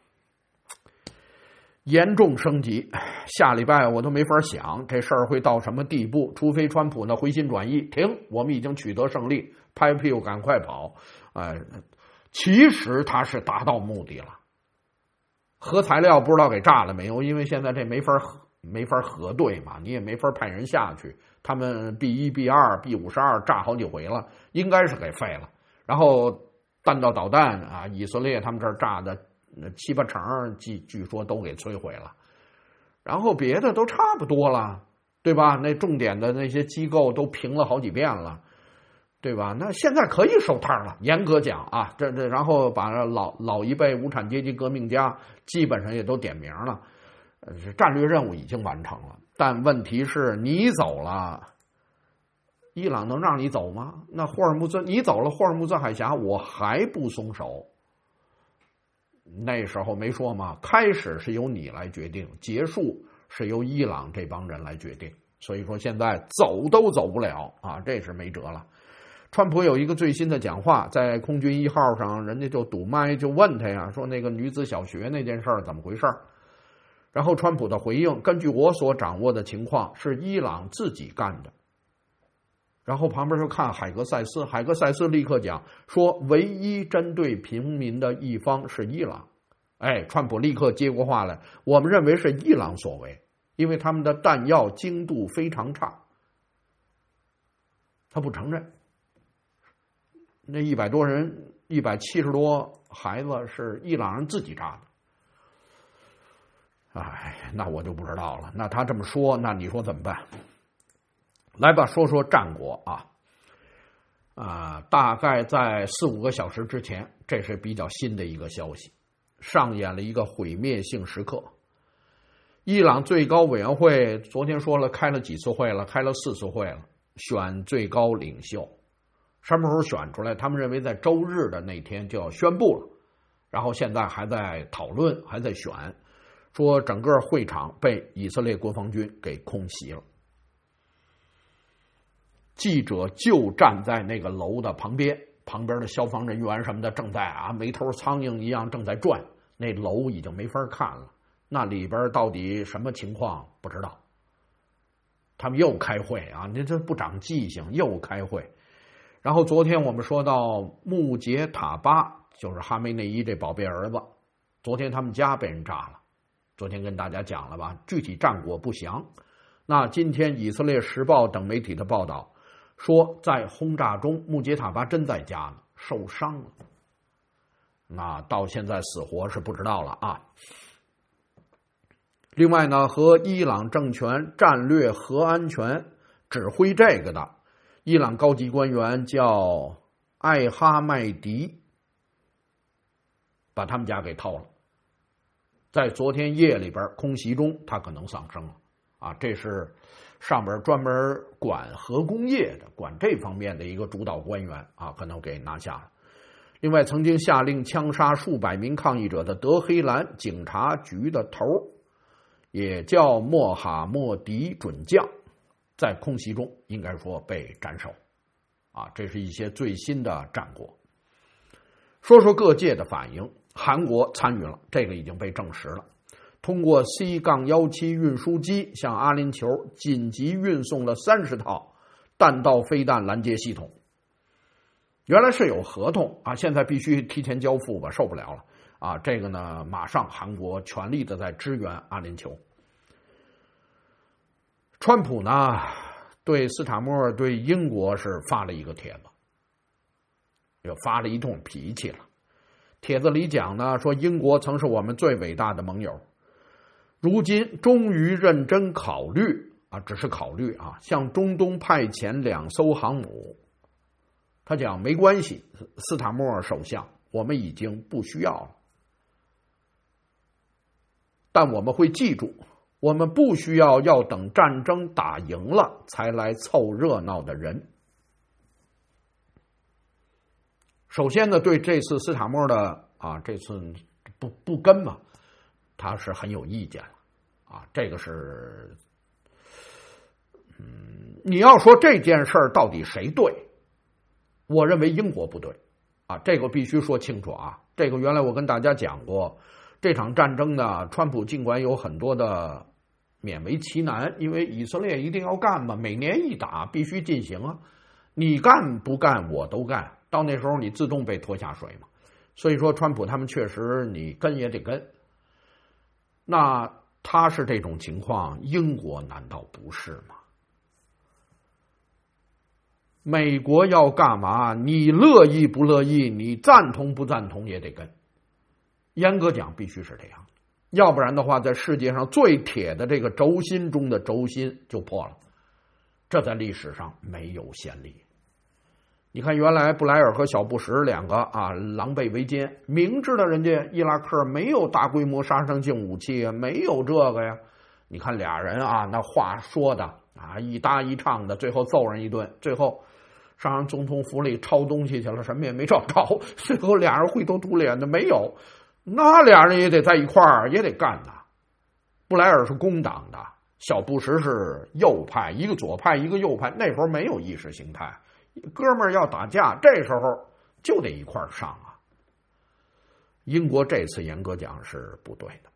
严重升级，下礼拜我都没法想这事儿会到什么地步，除非川普呢回心转意，停，我们已经取得胜利，拍屁股赶快跑。其实他是达到目的了。核材料不知道给炸了没有，因为现在这没法核对嘛，你也没法派人下去。他们 B1、B2、B52炸好几回了，应该是给废了。然后弹道导弹啊，以色列他们这儿炸的7、8成，据说都给摧毁了。然后别的都差不多了，对吧？那重点的那些机构都评了好几遍了，对吧？那现在可以收摊了，严格讲啊，然后把老一辈无产阶级革命家基本上也都点名了，战略任务已经完成了。但问题是你走了，伊朗能让你走吗？那霍尔木兹你走了，霍尔木兹海峡我还不松手， 那时候没说吗？开始是由你来决定，结束是由伊朗这帮人来决定。所以说现在走都走不了啊，这是没辙了。川普有一个最新的讲话，在空军1号上，人家就堵麦就问他呀，说那个女子小学那件事儿怎么回事？然后川普的回应，根据我所掌握的情况，是伊朗自己干的。然后旁边就看海格塞斯，海格塞斯立刻讲说，唯一针对平民的一方是伊朗。哎，川普立刻接过话来，我们认为是伊朗所为，因为他们的弹药精度非常差。他不承认。那100多人，170多孩子是伊朗人自己炸的。哎，那我就不知道了。那他这么说，那你说怎么办？来吧，说说战果啊。大概在4、5个小时之前，这是比较新的一个消息，上演了一个毁灭性时刻。伊朗最高委员会昨天说了，开了几次会了，开了4次会了，选最高领袖。什么时候选出来？他们认为在周日的那天就要宣布了，然后现在还在讨论，还在选，说整个会场被以色列国防军给空袭了。记者就站在那个楼的旁边，旁边的消防人员什么的正在没头苍蝇一样正在转，那楼已经没法看了，那里边到底什么情况不知道。他们又开会你这不长记性，又开会。然后昨天我们说到穆杰塔巴，就是哈梅内伊这宝贝儿子，昨天他们家被人炸了，昨天跟大家讲了吧，具体战果不详。那今天以色列时报等媒体的报道说，在轰炸中穆杰塔巴真在家呢，受伤了。那到现在死活是不知道了啊。另外呢，和伊朗政权战略核安全指挥这个的伊朗高级官员叫艾哈迈迪，把他们家给掏了。在昨天夜里边空袭中，他可能丧生了这是上边专门管核工业的，管这方面的一个主导官员可能给拿下了。另外，曾经下令枪杀数百名抗议者的德黑兰警察局的头也叫莫哈默迪准将，在空袭中应该说被斩首这是一些最新的战果。说说各界的反应，韩国参与了，这个已经被证实了，通过 C-17 运输机向阿联酋紧急运送了30套弹道飞弹拦截系统。原来是有合同现在必须提前交付吧，受不了了这个呢，马上韩国全力的在支援阿联酋。川普呢，对斯塔默对英国是发了一个帖子，又发了一通脾气了。帖子里讲呢，说英国曾是我们最伟大的盟友，如今终于认真考虑只是考虑向中东派遣2艘航母。他讲没关系，斯塔默首相，我们已经不需要了，但我们会记住，我们不需要等战争打赢了才来凑热闹的人。首先呢，对这次斯塔默的这次不跟嘛，他是很有意见了这个是你要说这件事到底谁对，我认为英国不对这个必须说清楚这个原来我跟大家讲过，这场战争呢，川普尽管有很多的勉为其难，因为以色列一定要干嘛，每年一打必须进行你干不干我都干，到那时候你自动被拖下水嘛。所以说川普他们确实你跟也得跟。那他是这种情况，英国难道不是吗？美国要干嘛，你乐意不乐意，你赞同不赞同也得跟。严格讲必须是这样，要不然的话，在世界上最铁的这个轴心中的轴心就破了，这在历史上没有先例。你看原来布莱尔和小布什2个狼狈为奸，明知道人家伊拉克没有大规模杀伤性武器没有这个呀，你看俩人那话说的一搭一唱的，最后揍人一顿，最后上人总统府里抄东西去了，什么也没找着，最后俩人灰头土脸的没有。 那俩人也得在一块儿，也得干呐。布莱尔是工党的，小布什是右派，一个左派，一个右派。那时候没有意识形态，哥们儿要打架，这时候就得一块儿上啊。英国这次严格讲是不对的，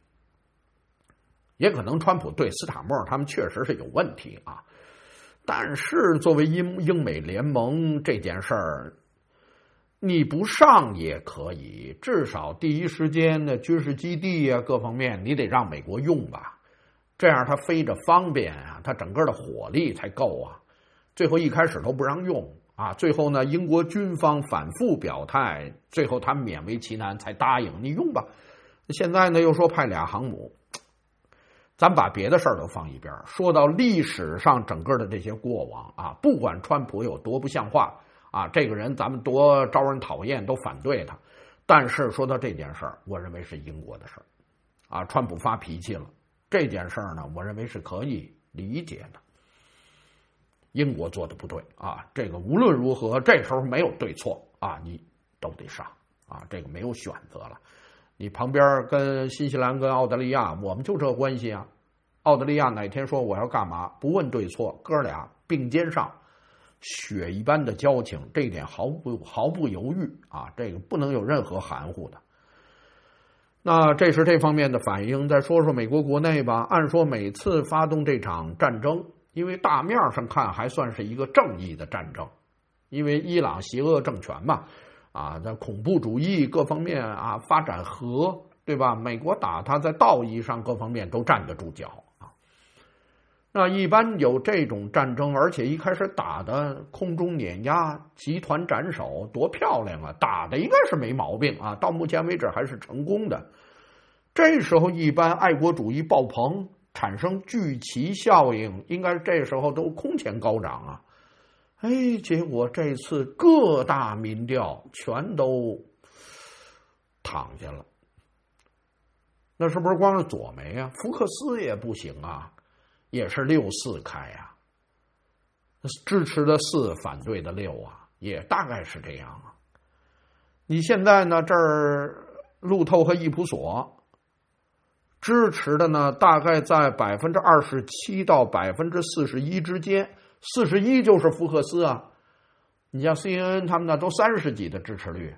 也可能川普对斯塔默他们确实是有问题啊。但是作为英美联盟这件事儿，你不上也可以，至少第一时间的军事基地啊，各方面你得让美国用吧，这样他飞着方便啊，他整个的火力才够啊。最后一开始都不让用啊，最后呢，英国军方反复表态，最后他们勉为其难才答应你用吧。现在呢又说派俩航母，咱把别的事儿都放一边，说到历史上整个的这些过往啊，不管川普有多不像话啊，这个人咱们多招人讨厌，都反对他。但是说到这件事儿，我认为是英国的事儿啊，川普发脾气了，这件事儿呢，我认为是可以理解的。英国做的不对啊，这个无论如何，这时候没有对错啊，你都得上啊，这个没有选择了。你旁边跟新西兰跟澳大利亚，我们就这关系啊。澳大利亚哪天说我要干嘛，不问对错，哥俩并肩上，血一般的交情，这一点毫不犹豫啊，这个不能有任何含糊的。那这是这方面的反应。再说说美国国内吧，按说每次发动这场战争，因为大面上看还算是一个正义的战争，因为伊朗邪恶政权嘛。啊，在恐怖主义各方面啊发展和，对吧？美国打他在道义上各方面都站得住脚啊。那一般有这种战争，而且一开始打的空中碾压、集团斩首，多漂亮啊！打的应该是没毛病啊，到目前为止还是成功的。这时候一般爱国主义爆棚，产生聚集效应，应该这时候都空前高涨啊。哎，结果这次各大民调全都躺下了，那是不是光是左媒啊？福克斯也不行啊，也是6-4开啊，支持的4，反对的6啊，也大概是这样啊。你现在呢，这儿路透和易普所支持的呢，大概在27%到41%之间。41就是福克斯啊，你像 CNN 他们那都30几的支持率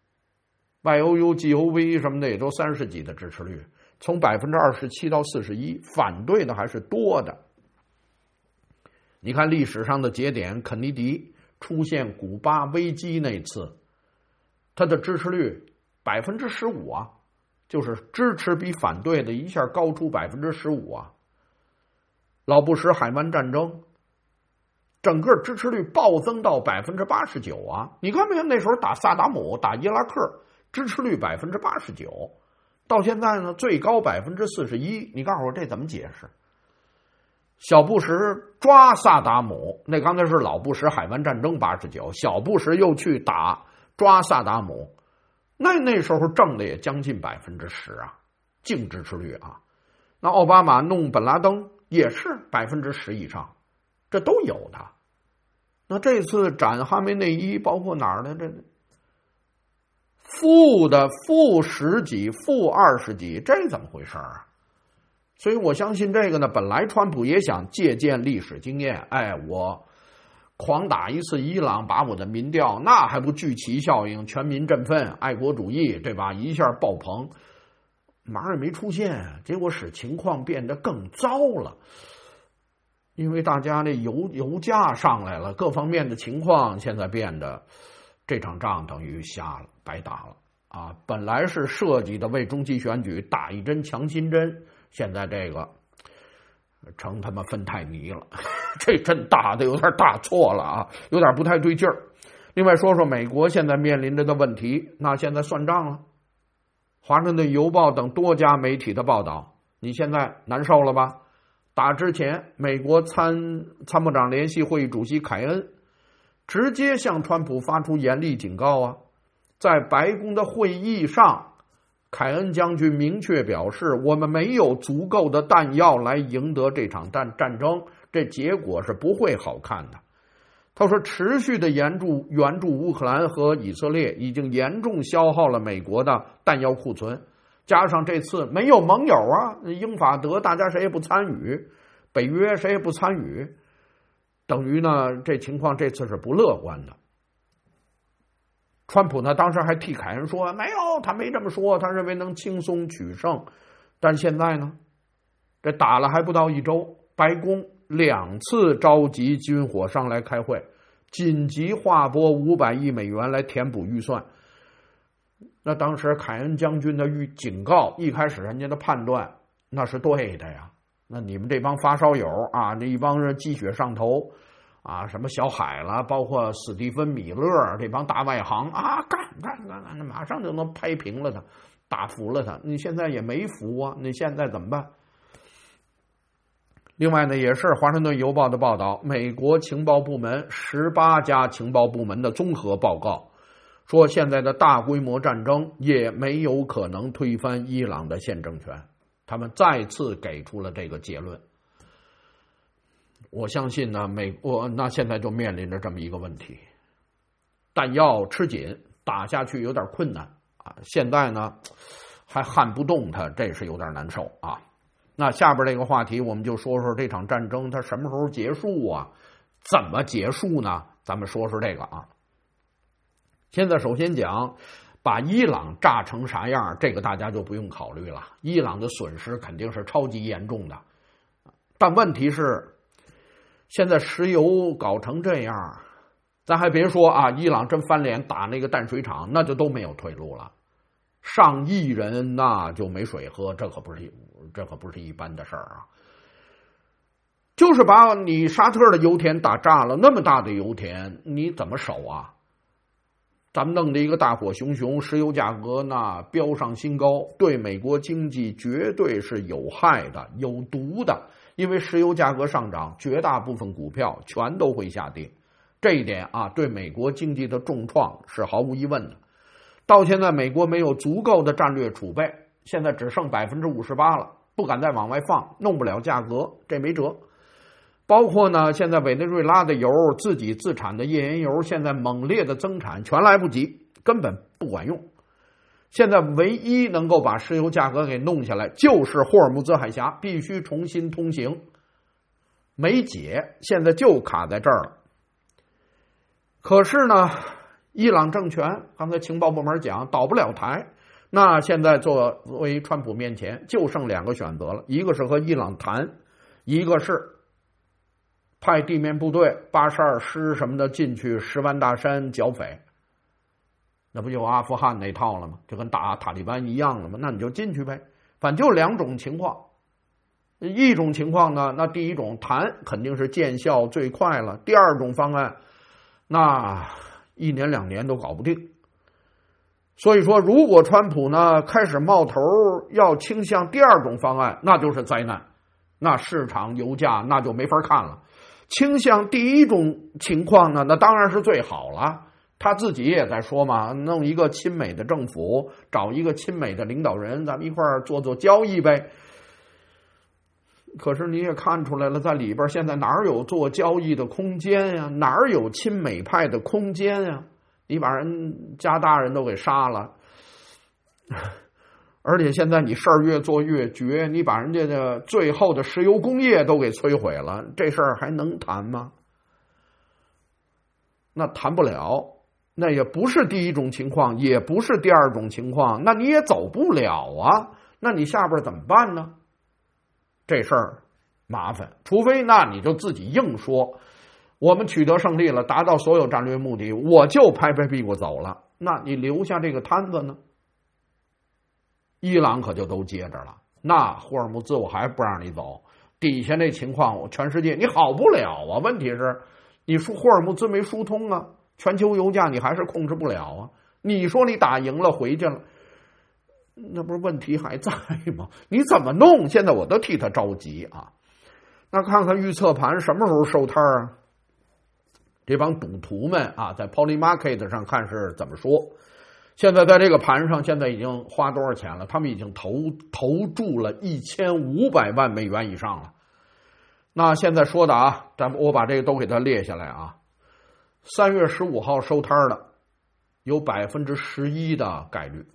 ，YOU、GOV 什么的也都30几的支持率，从27%到41%，反对的还是多的。你看历史上的节点，肯尼迪出现古巴危机那次，他的支持率15%啊，就是支持比反对的一下高出15%啊。老布什海湾战争，整个支持率暴增到89%啊！你看没看那时候打萨达姆、打伊拉克，支持率89%，到现在呢最高41%。你告诉我这怎么解释？小布什抓萨达姆，那刚才是老布什海湾战争89，小布什又去抓萨达姆，那时候挣的也将近10%啊，净支持率啊。那奥巴马弄本拉登也是10%以上，这都有的。那这次斩哈梅内伊包括哪儿呢？这-10几、-20几，这怎么回事啊？所以我相信这个呢，本来川普也想借鉴历史经验，哎，我狂打一次伊朗，把我的民调那还不聚齐效应，全民振奋，爱国主义，对吧？一下爆棚，马上也没出现，结果使情况变得更糟了。因为大家这油价上来了，各方面的情况现在变得，这场仗等于瞎了，白打了啊！本来是设计的为中期选举打一针强心针，现在这个成他妈芬太尼了，这针打的有点打错了啊，有点不太对劲儿。另外说说美国现在面临着的问题，那现在算账了。华盛顿邮报等多家媒体的报道，你现在难受了吧？打之前，美国参谋长联席会议主席凯恩直接向川普发出严厉警告啊！在白宫的会议上，凯恩将军明确表示，我们没有足够的弹药来赢得这场战争，这结果是不会好看的。 他说，持续的援助乌克兰和以色列已经严重消耗了美国的弹药库存，加上这次没有盟友啊，英法德大家谁也不参与，北约谁也不参与，等于呢这情况这次是不乐观的。川普呢当时还替凯恩说，没有，他没这么说，他认为能轻松取胜。但现在呢，这打了还不到1周，白宫2次召集军火商来开会，紧急划拨500亿美元来填补预算。那当时凯恩将军的警告，一开始人家的判断那是对的呀。那你们这帮发烧友啊，这一帮人鸡血上头啊，什么小海了，包括史蒂芬米勒这帮大外行啊，干，马上就能拍平了他，打服了他。你现在也没服啊，你现在怎么办？另外呢，也是华盛顿邮报的报道，美国情报部门18家情报部门的综合报告说，现在的大规模战争也没有可能推翻伊朗的现政权。他们再次给出了这个结论。我相信呢，美国那现在就面临着这么一个问题，弹药吃紧，打下去有点困难啊。现在呢还撼不动它，这是有点难受啊。那下边这个话题，我们就说说这场战争它什么时候结束啊？怎么结束呢？咱们说说这个啊。现在首先讲，把伊朗炸成啥样，这个大家就不用考虑了。伊朗的损失肯定是超级严重的，但问题是，现在石油搞成这样，咱还别说啊，伊朗真翻脸打那个淡水厂，那就都没有退路了。上亿人那就没水喝，这可不是一般的事儿啊！就是把你沙特的油田打炸了，那么大的油田，你怎么守啊？咱们弄得一个大火熊熊，石油价格那飙上新高，对美国经济绝对是有害的、有毒的。因为石油价格上涨，绝大部分股票全都会下跌，这一点啊，对美国经济的重创是毫无疑问的。到现在，美国没有足够的战略储备，现在只剩58%了，不敢再往外放，弄不了价格，这没辙。包括呢，现在委内瑞拉的油，自己自产的页岩油，现在猛烈的增产，全来不及，根本不管用。现在唯一能够把石油价格给弄下来，就是霍尔木兹海峡必须重新通行，没解，现在就卡在这儿了。可是呢，伊朗政权刚才情报部门讲倒不了台，那现在作为川普面前就剩2个选择了，一个是和伊朗谈，一个是派地面部队82师什么的进去10万大山剿匪。那不就阿富汗那套了吗？就跟打塔利班一样了吗？那你就进去呗，反正就2种情况。一种情况呢，那第一种谈肯定是见效最快了，第二种方案那1年2年都搞不定。所以说，如果川普呢开始冒头要倾向第二种方案，那就是灾难，那市场油价那就没法看了。倾向第一种情况呢，那当然是最好了。他自己也在说嘛，弄一个亲美的政府，找一个亲美的领导人，咱们一块儿做交易呗。可是你也看出来了，在里边现在哪有做交易的空间呀？哪有亲美派的空间呀？你把人家大人都给杀了，而且现在你事儿越做越绝，你把人家的最后的石油工业都给摧毁了，这事儿还能谈吗？那谈不了。那也不是第一种情况，也不是第二种情况，那你也走不了啊。那你下边怎么办呢？这事儿麻烦，除非那你就自己硬说，我们取得胜利了，达到所有战略目的，我就拍拍屁股走了。那你留下这个摊子呢？伊朗可就都接着了。那霍尔木兹我还不让你走，底下那情况，全世界你好不了啊。问题是，你说霍尔木兹没疏通啊。全球油价你还是控制不了啊！你说你打赢了回去了，那不是问题还在吗？你怎么弄？现在我都替他着急啊！那看看预测盘什么时候收摊啊？这帮赌徒们啊，在 Polymarket 上看是怎么说？现在在这个盘上，现在已经花多少钱了？他们已经投注了1500万美元以上了。那现在说的啊，我把这个都给他列下来啊。 3月15号收摊的有11%的概率，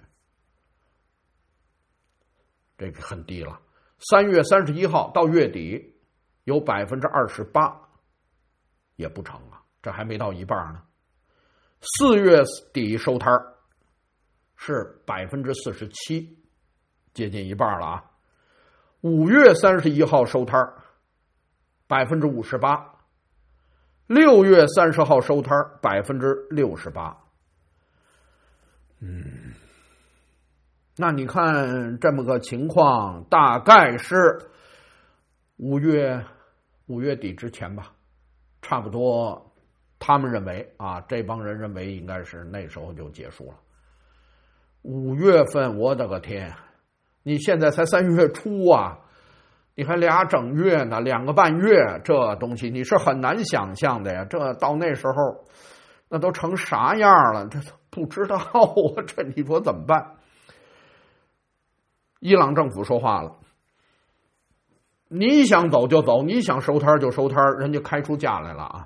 这个很低了。3月31号到月底有28%，也不成啊，这还没到一半呢。4月底收摊是47%，接近一半了啊。5月31号收摊58%， 6月30号收摊68%。那你看这么个情况，大概是5月底之前吧，差不多。他们认为啊，这帮人认为应该是那时候就结束了。5月份，我的个天！你现在才3月初啊，你还2整月呢，2个半月，这东西你是很难想象的呀。这到那时候，那都成啥样了？这不知道啊，这你说怎么办？伊朗政府说话了，你想走就走，你想收摊就收摊，人家开出价来了啊。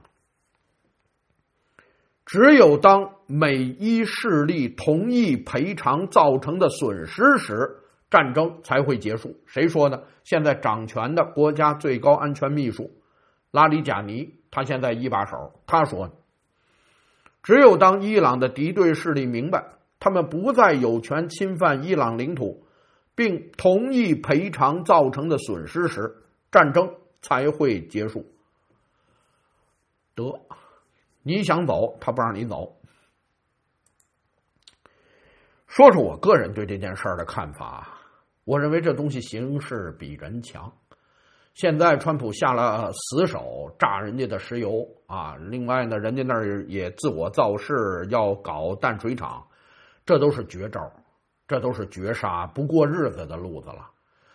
只有当美伊势力同意赔偿造成的损失时，战争才会结束。谁说的？现在掌权的国家最高安全秘书拉里贾尼，他现在一把手，他说，只有当伊朗的敌对势力明白他们不再有权侵犯伊朗领土，并同意赔偿造成的损失时，战争才会结束。得，你想走，他不让你走。说说我个人对这件事儿的看法，我认为这东西形势比人强。现在川普下了死手，炸人家的石油啊，另外呢，人家那儿也自我造势，要搞淡水厂，这都是绝招，这都是绝杀，不过日子的路子了。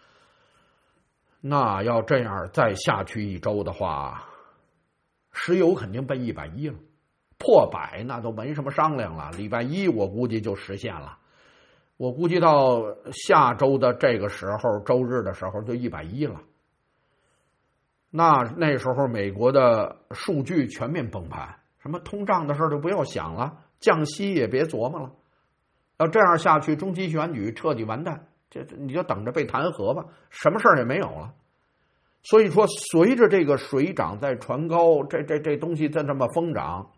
那要这样再下去1周的话，石油肯定奔110了，破100那都没什么商量了。礼拜一我估计就实现了，我估计到下周的这个时候，周日的时候就110了。那时候美国的数据全面崩盘，什么通胀的事就不要想了，降息也别琢磨了。要这样下去，中期选举彻底完蛋，这你就等着被弹劾吧，什么事儿也没有了。所以说，随着这个水涨在船高，这东西在这么疯涨，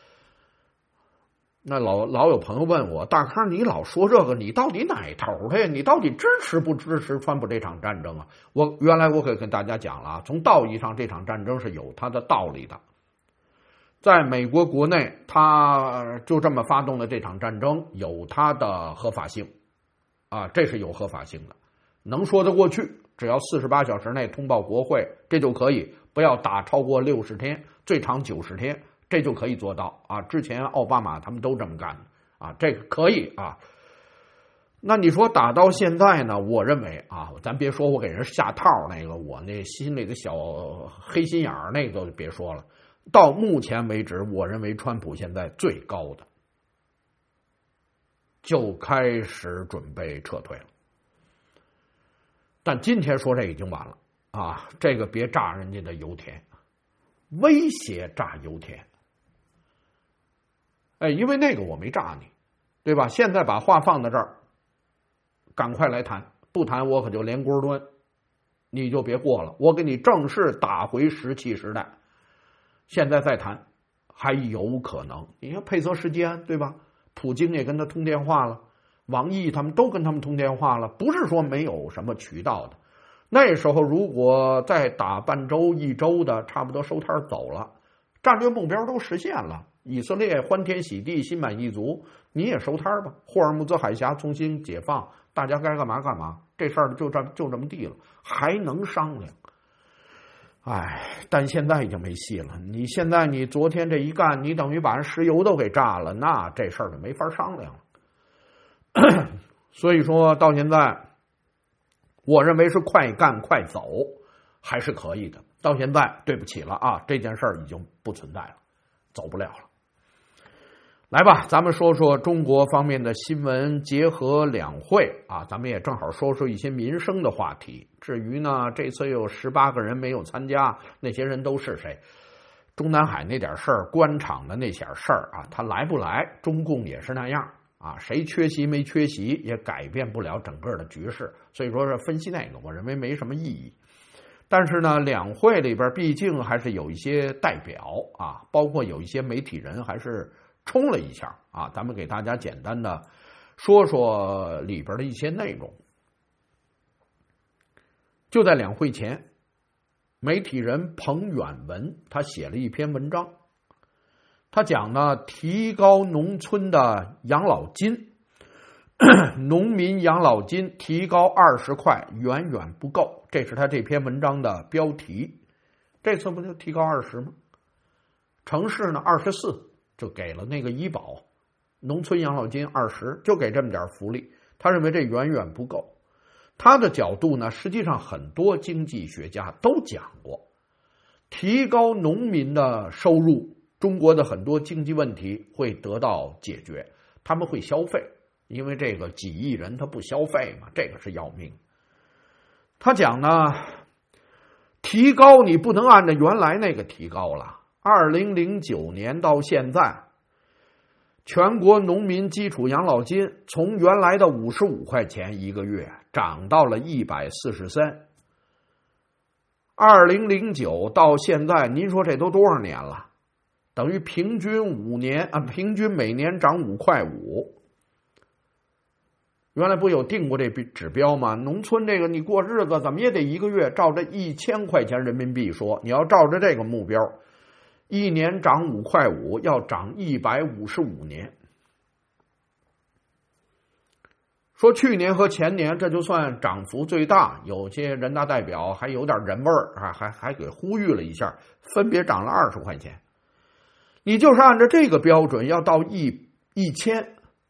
那老有朋友问我，大康，你老说这个，你到底哪头的呀？你到底支持不支持川普这场战争啊？原来我可以跟大家讲了啊，从道义上，这场战争是有它的道理的。在美国国内，他就这么发动的这场战争有它的合法性啊，这是有合法性的，能说得过去。只要48小时内通报国会，这就可以，不要打超过60天，最长90天，这就可以做到啊。之前奥巴马他们都这么干啊，这个可以啊。那你说打到现在呢？我认为啊，咱别说我给人下套那个，我那心里的小黑心眼儿那个就别说了。到目前为止，我认为川普现在最高的就开始准备撤退了。但今天说这已经晚了啊！这个别炸人家的油田，威胁炸油田。哎，因为那个我没炸你，对吧？现在把话放在这儿，赶快来谈，不谈我可就连锅端，你就别过了。我给你正式打回石器时代。现在再谈还有可能。你看佩泽时间，对吧？普京也跟他通电话了，王毅他们都跟他们通电话了，不是说没有什么渠道的。那时候如果再打半周1周的，差不多收摊走了，战略目标都实现了，以色列欢天喜地，心满意足，你也收摊吧，霍尔木兹海峡重新解放，大家该干嘛干嘛，这事儿就这么地了，还能商量。哎，但现在已经没戏了。你现在你昨天这一干，你等于把人石油都给炸了，那这事儿就没法商量了。所以说到现在，我认为是快干快走还是可以的。到现在，对不起了啊，这件事儿已经不存在了，走不了了。来吧，咱们说说中国方面的新闻，结合两会啊，咱们也正好说说一些民生的话题。至于呢，这次有18个人没有参加，那些人都是谁？ 中南海那点事儿，官场的那点事儿啊，他来不来，中共也是那样啊，谁缺席没缺席也改变不了整个的局势。所以说是分析那个，我认为没什么意义。但是呢，两会里边毕竟还是有一些代表啊，包括有一些媒体人还是冲了一下啊。咱们给大家简单的说说里边的一些内容。就在两会前，媒体人彭远文他写了一篇文章，他讲呢，提高农村的养老金，农民养老金提高20块远远不够，这是他这篇文章的标题。这次不就提高20吗？城市呢24，就给了那个医保，农村养老金20，就给这么点福利。他认为这远远不够。他的角度呢，实际上很多经济学家都讲过，提高农民的收入，中国的很多经济问题会得到解决，他们会消费，因为这个几亿人他不消费嘛，这个是要命。他讲呢，提高你不能按照原来那个提高了。2009年到现在，全国农民基础养老金从原来的55块钱一个月涨到了143。2009到现在，您说这都多少年了？等于平均5年啊，平均每年涨5块5。原来不有定过这指标吗？农村这个你过日子怎么也得一个月照着1000块钱人民币说，你要照着这个目标，一年涨5块5，要涨155年。说去年和前年这就算涨幅最大，有些人大代表还有点人味儿啊，还给呼吁了一下，分别涨了20块钱。你就是按照这个标准，要到1000，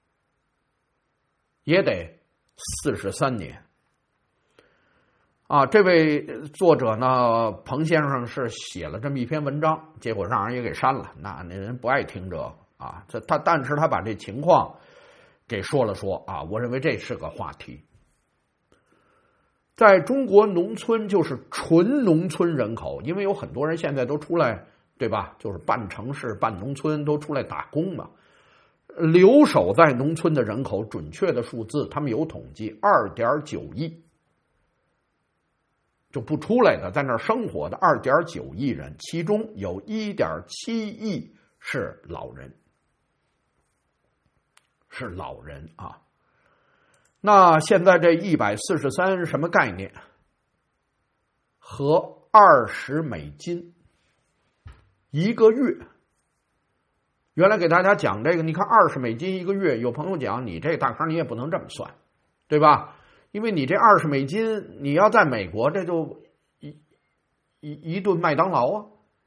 也得43年。啊，这位作者呢，彭先生是写了这么一篇文章，结果让人也给删了。那人不爱听这个啊，但是他把这情况给说了说啊，我认为这是个话题。在中国农村，就是纯农村人口，因为有很多人现在都出来，对吧？就是半城市半农村都出来打工嘛。留守在农村的人口，准确的数字他们有统计，2.9亿。就不出来的，在那儿生活的2.9亿人，其中有1.7亿是老人，是老人啊。那现在这143什么概念？合20美金一个月。原来给大家讲这个，你看20美金一个月，有朋友讲你这大坑你也不能这么算，对吧？因为你这20美金，你要在美国，这就一顿麦当劳啊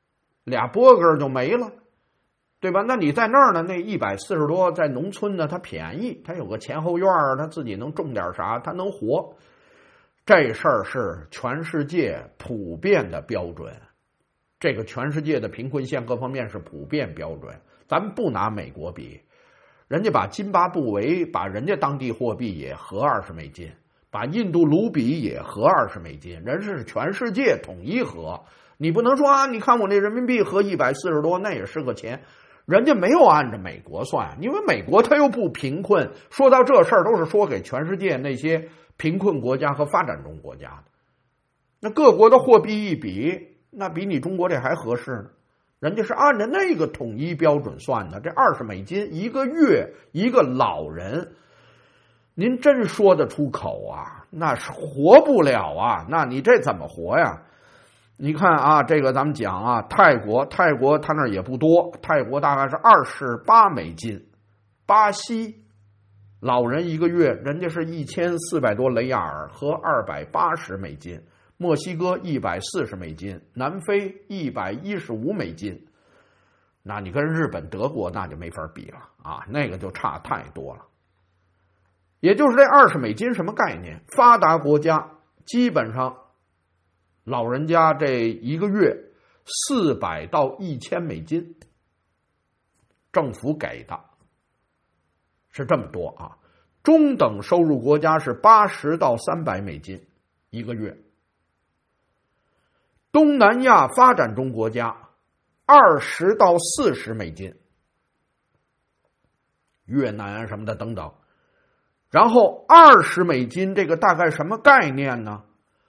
，2 burger 就没了，对吧？那你在那儿呢，那140多，在农村呢，它便宜，它有个前后院，它自己能种点啥，它能活。这事儿是全世界普遍的标准，这个全世界的贫困线各方面是普遍标准。咱们不拿美国比，人家把津巴布韦把人家当地货币也合20美金。把印度卢比也合20美金，人是全世界统一合，你不能说啊，你看我这人民币合140多，那也是个钱，人家没有按照美国算，因为美国它又不贫困。说到这事儿，都是说给全世界那些贫困国家和发展中国家的。那各国的货币一比，那比你中国这还合适呢。人家是按照那个统一标准算的，这20美金一个月一个老人。您真说得出口啊？那是活不了啊！那你这怎么活呀？你看啊，这个咱们讲啊，泰国他那儿也不多，泰国大概是28美金。巴西老人一个月，人家是1400多雷亚尔，合280美金。墨西哥140美金，南非115美金。那你跟日本、德国那就没法比了啊，那个就差太多了。也就是这20美金什么概念？发达国家基本上老人家这一个月400到1000美金，政府给的是这么多啊。中等收入国家是80到300美金一个月。东南亚发展中国家 20到40美金，越南啊什么的等等。然后20美金这个大概什么概念呢？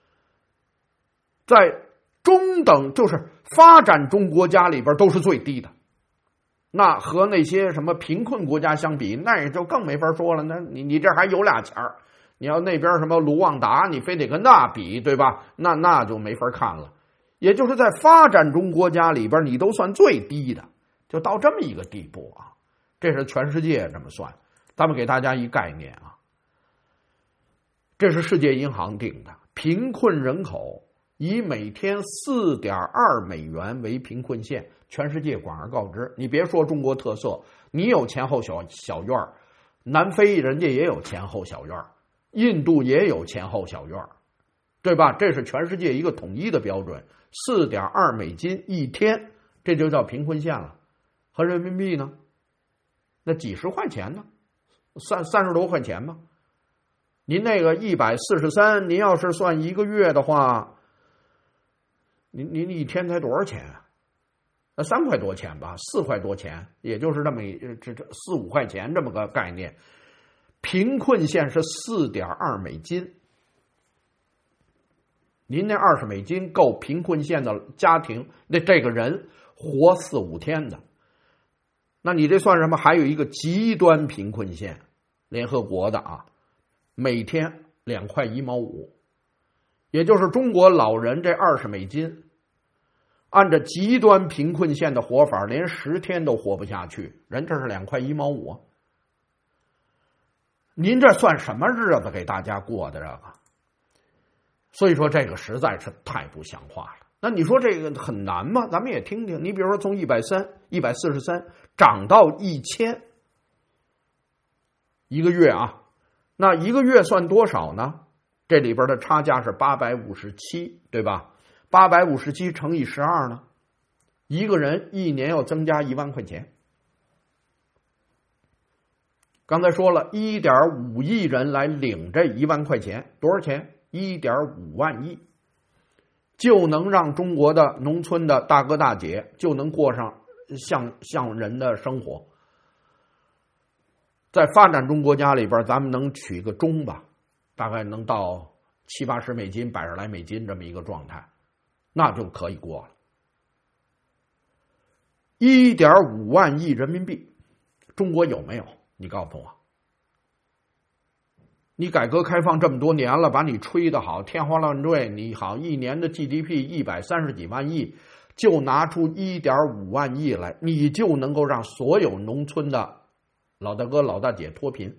在中等就是发展中国家里边都是最低的，那和那些什么贫困国家相比，那也就更没法说了。那你这还有俩钱儿，你要那边什么卢旺达，你非得跟那比，对吧？那就没法看了。也就是在发展中国家里边，你都算最低的，就到这么一个地步啊。这是全世界这么算。咱们给大家一概念啊，这是世界银行定的，贫困人口以每天4.2美元为贫困线，全世界广而告之。你别说中国特色，你有前后小院，南非人家也有前后小院，印度也有前后小院，对吧？这是全世界一个统一的标准，4.2美金一天，这就叫贫困线了。和人民币呢，那几十块钱呢，30多块钱吧。您那个143，您要是算一个月的话，您一天才多少钱啊？3块多钱吧，4块多钱，也就是这么4、5块钱这么个概念。贫困线是4.2美金，您那20美金够贫困线的家庭，那这个人活4、5天的。那你这算什么？还有一个极端贫困线，联合国的啊，每天2块1毛5，也就是中国老人这20美金，按照极端贫困线的活法，连10天都活不下去。人这是2块1毛5，您这算什么日子给大家过的这个？所以说这个实在是太不像话了。那你说这个很难吗？咱们也听听。你比如说从130、143涨到1000，一个月啊，那一个月算多少呢？这里边的差价是857，对吧？857乘以12呢，一个人一年要增加1万块钱。刚才说了 1.5 亿人来领这1万块钱，多少钱？1.5万亿，就能让中国的农村的大哥大姐就能过上像人的生活。在发展中国家里边，咱们能取个中吧，大概能到70、80美金、100来美金这么一个状态，那就可以过了。1.5万亿人民币，中国有没有？你告诉我。你改革开放这么多年了，把你吹得好天花乱坠，你好一年的 GDP 130几万亿，就拿出1.5万亿来，你就能够让所有农村的老大哥老大姐脱贫。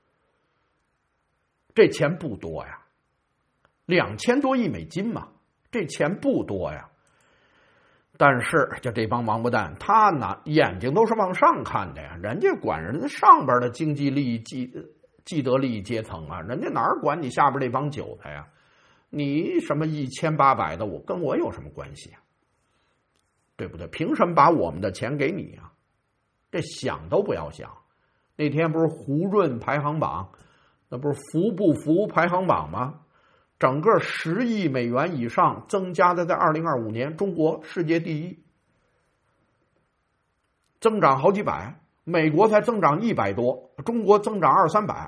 这钱不多呀，2000多亿美金嘛，这钱不多呀。但是就这帮王八蛋，他呢眼睛都是往上看的呀，人家管人家上边的经济利益既得利益阶层啊，人家哪儿管你下边这帮韭菜呀？你什么1800的，跟我有什么关系啊？对不对？凭什么把我们的钱给你啊？这想都不要想。那天不是胡润排行榜，那不是服不服排行榜吗？整个10亿美元以上增加的，在2025年，中国世界第一，增长好几百。美国才增长100多，中国增长200、300。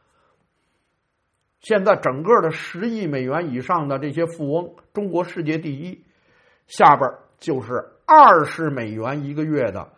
现在整个的10亿美元以上的这些富翁，中国世界第一，下边就是20美元一个月的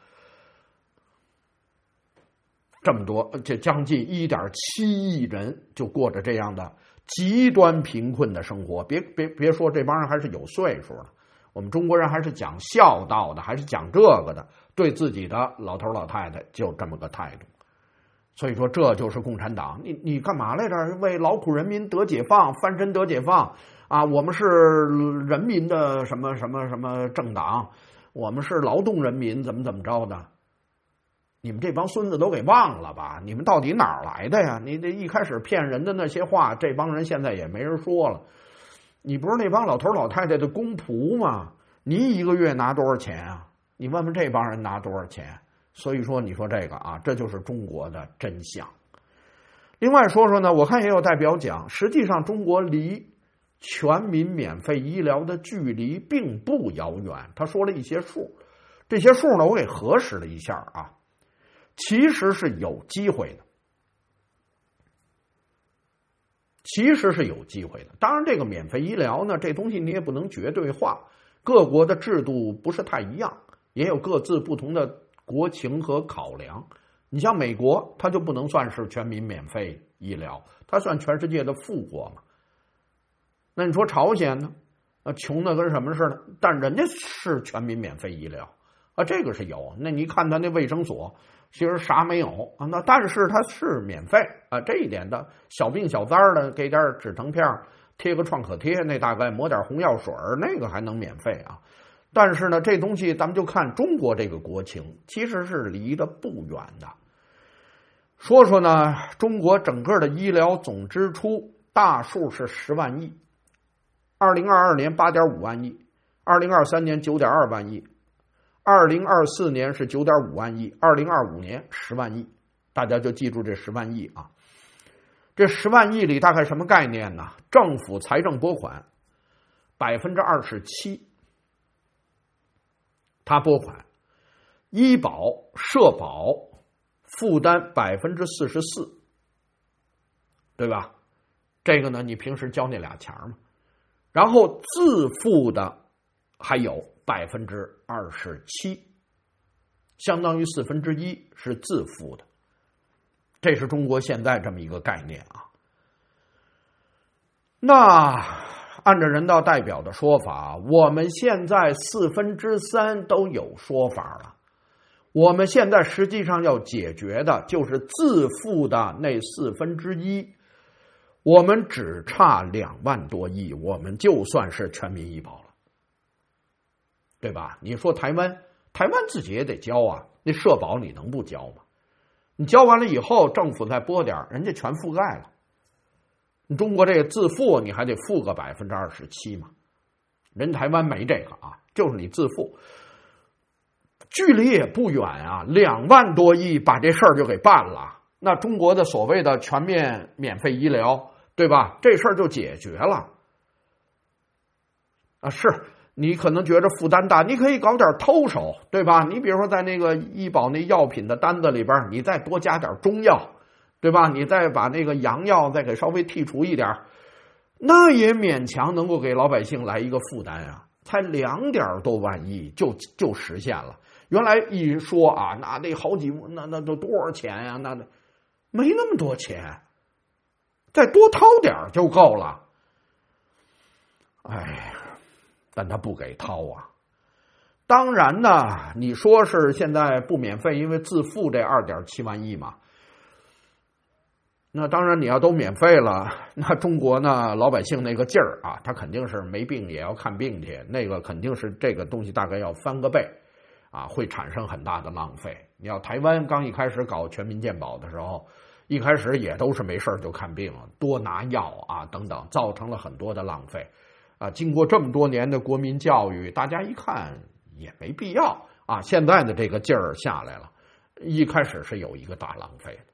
这么多，这将近1.7亿人就过着这样的极端贫困的生活。别说这帮人还是有岁数的，我们中国人还是讲孝道的，还是讲这个的，对自己的老头老太太就这么个态度。所以说这就是共产党，你干嘛来着？为劳苦人民得解放，翻身得解放啊！我们是人民的什么什么什么政党，我们是劳动人民，怎么着的？你们这帮孙子都给忘了吧？你们到底哪儿来的呀？你这一开始骗人的那些话，这帮人现在也没人说了。你不是那帮老头老太太的公仆吗？你一个月拿多少钱啊？你问问这帮人拿多少钱？所以说，你说这个啊，这就是中国的真相。另外说说呢，我看也有代表讲，实际上中国离全民免费医疗的距离并不遥远。他说了一些数， 这些数呢，我给核实了一下啊，其实是有机会的。当然，这个免费医疗呢，这东西你也不能绝对化，各国的制度不是太一样，也有各自不同的国情和考量。你像美国，它就不能算是全民免费医疗，它算全世界的富国嘛。那你说朝鲜呢？穷的跟什么似的，但人家是全民免费医疗啊，这个是有。那你看他那卫生所，其实啥没有啊，那但是它是免费啊，这一点的小病小灾的，给点止疼片，贴个创可贴，那大概抹点红药水，那个还能免费啊。但是呢，这东西咱们就看中国这个国情，其实是离得不远的。说说呢，中国整个的医疗总支出大数是10万亿，2022年8.5万亿，2023年9.2万亿，2024年是9.5万亿，2025年10万亿，大家就记住这10万亿啊。这10万亿里大概什么概念呢？政府财政拨款27%，它拨款，医保、社保负担44%，对吧？这个呢，你平时交那俩钱嘛。然后自付的还有27%，相当于1/4是自付的。这是中国现在这么一个概念啊。那按照人大代表的说法，我们现在3/4都有说法了。我们现在实际上要解决的就是自付的那1/4，我们只差2万多亿，我们就算是全民医保了，对吧？你说台湾自己也得交啊，那社保你能不交吗？你交完了以后，政府再拨点，人家全覆盖了。你中国这个自付，你还得付个27%嘛？人台湾没这个啊，就是你自付。距离也不远啊，2万多亿把这事儿就给办了。那中国的所谓的全面免费医疗，对吧？这事儿就解决了。啊，是你可能觉得负担大，你可以搞点偷手，对吧？你比如说在那个医保那药品的单子里边，你再多加点中药，对吧？你再把那个洋药再给稍微剔除一点，那也勉强能够给老百姓来一个负担啊。才2点多万亿就实现了。原来一说啊，那得好几，那都多少钱呀？那没那么多钱，再多掏点就够了。哎，但他不给掏啊。当然呢，你说是现在不免费，因为自付这2.7万亿嘛。那当然，你要都免费了，那中国呢，老百姓那个劲儿啊，他肯定是没病也要看病去，那个肯定是这个东西大概要翻个倍，啊，会产生很大的浪费。你要台湾刚一开始搞全民健保的时候，一开始也都是没事就看病，多拿药啊等等，造成了很多的浪费。啊，经过这么多年的国民教育，大家一看也没必要啊，现在的这个劲儿下来了，一开始是有一个大浪费的。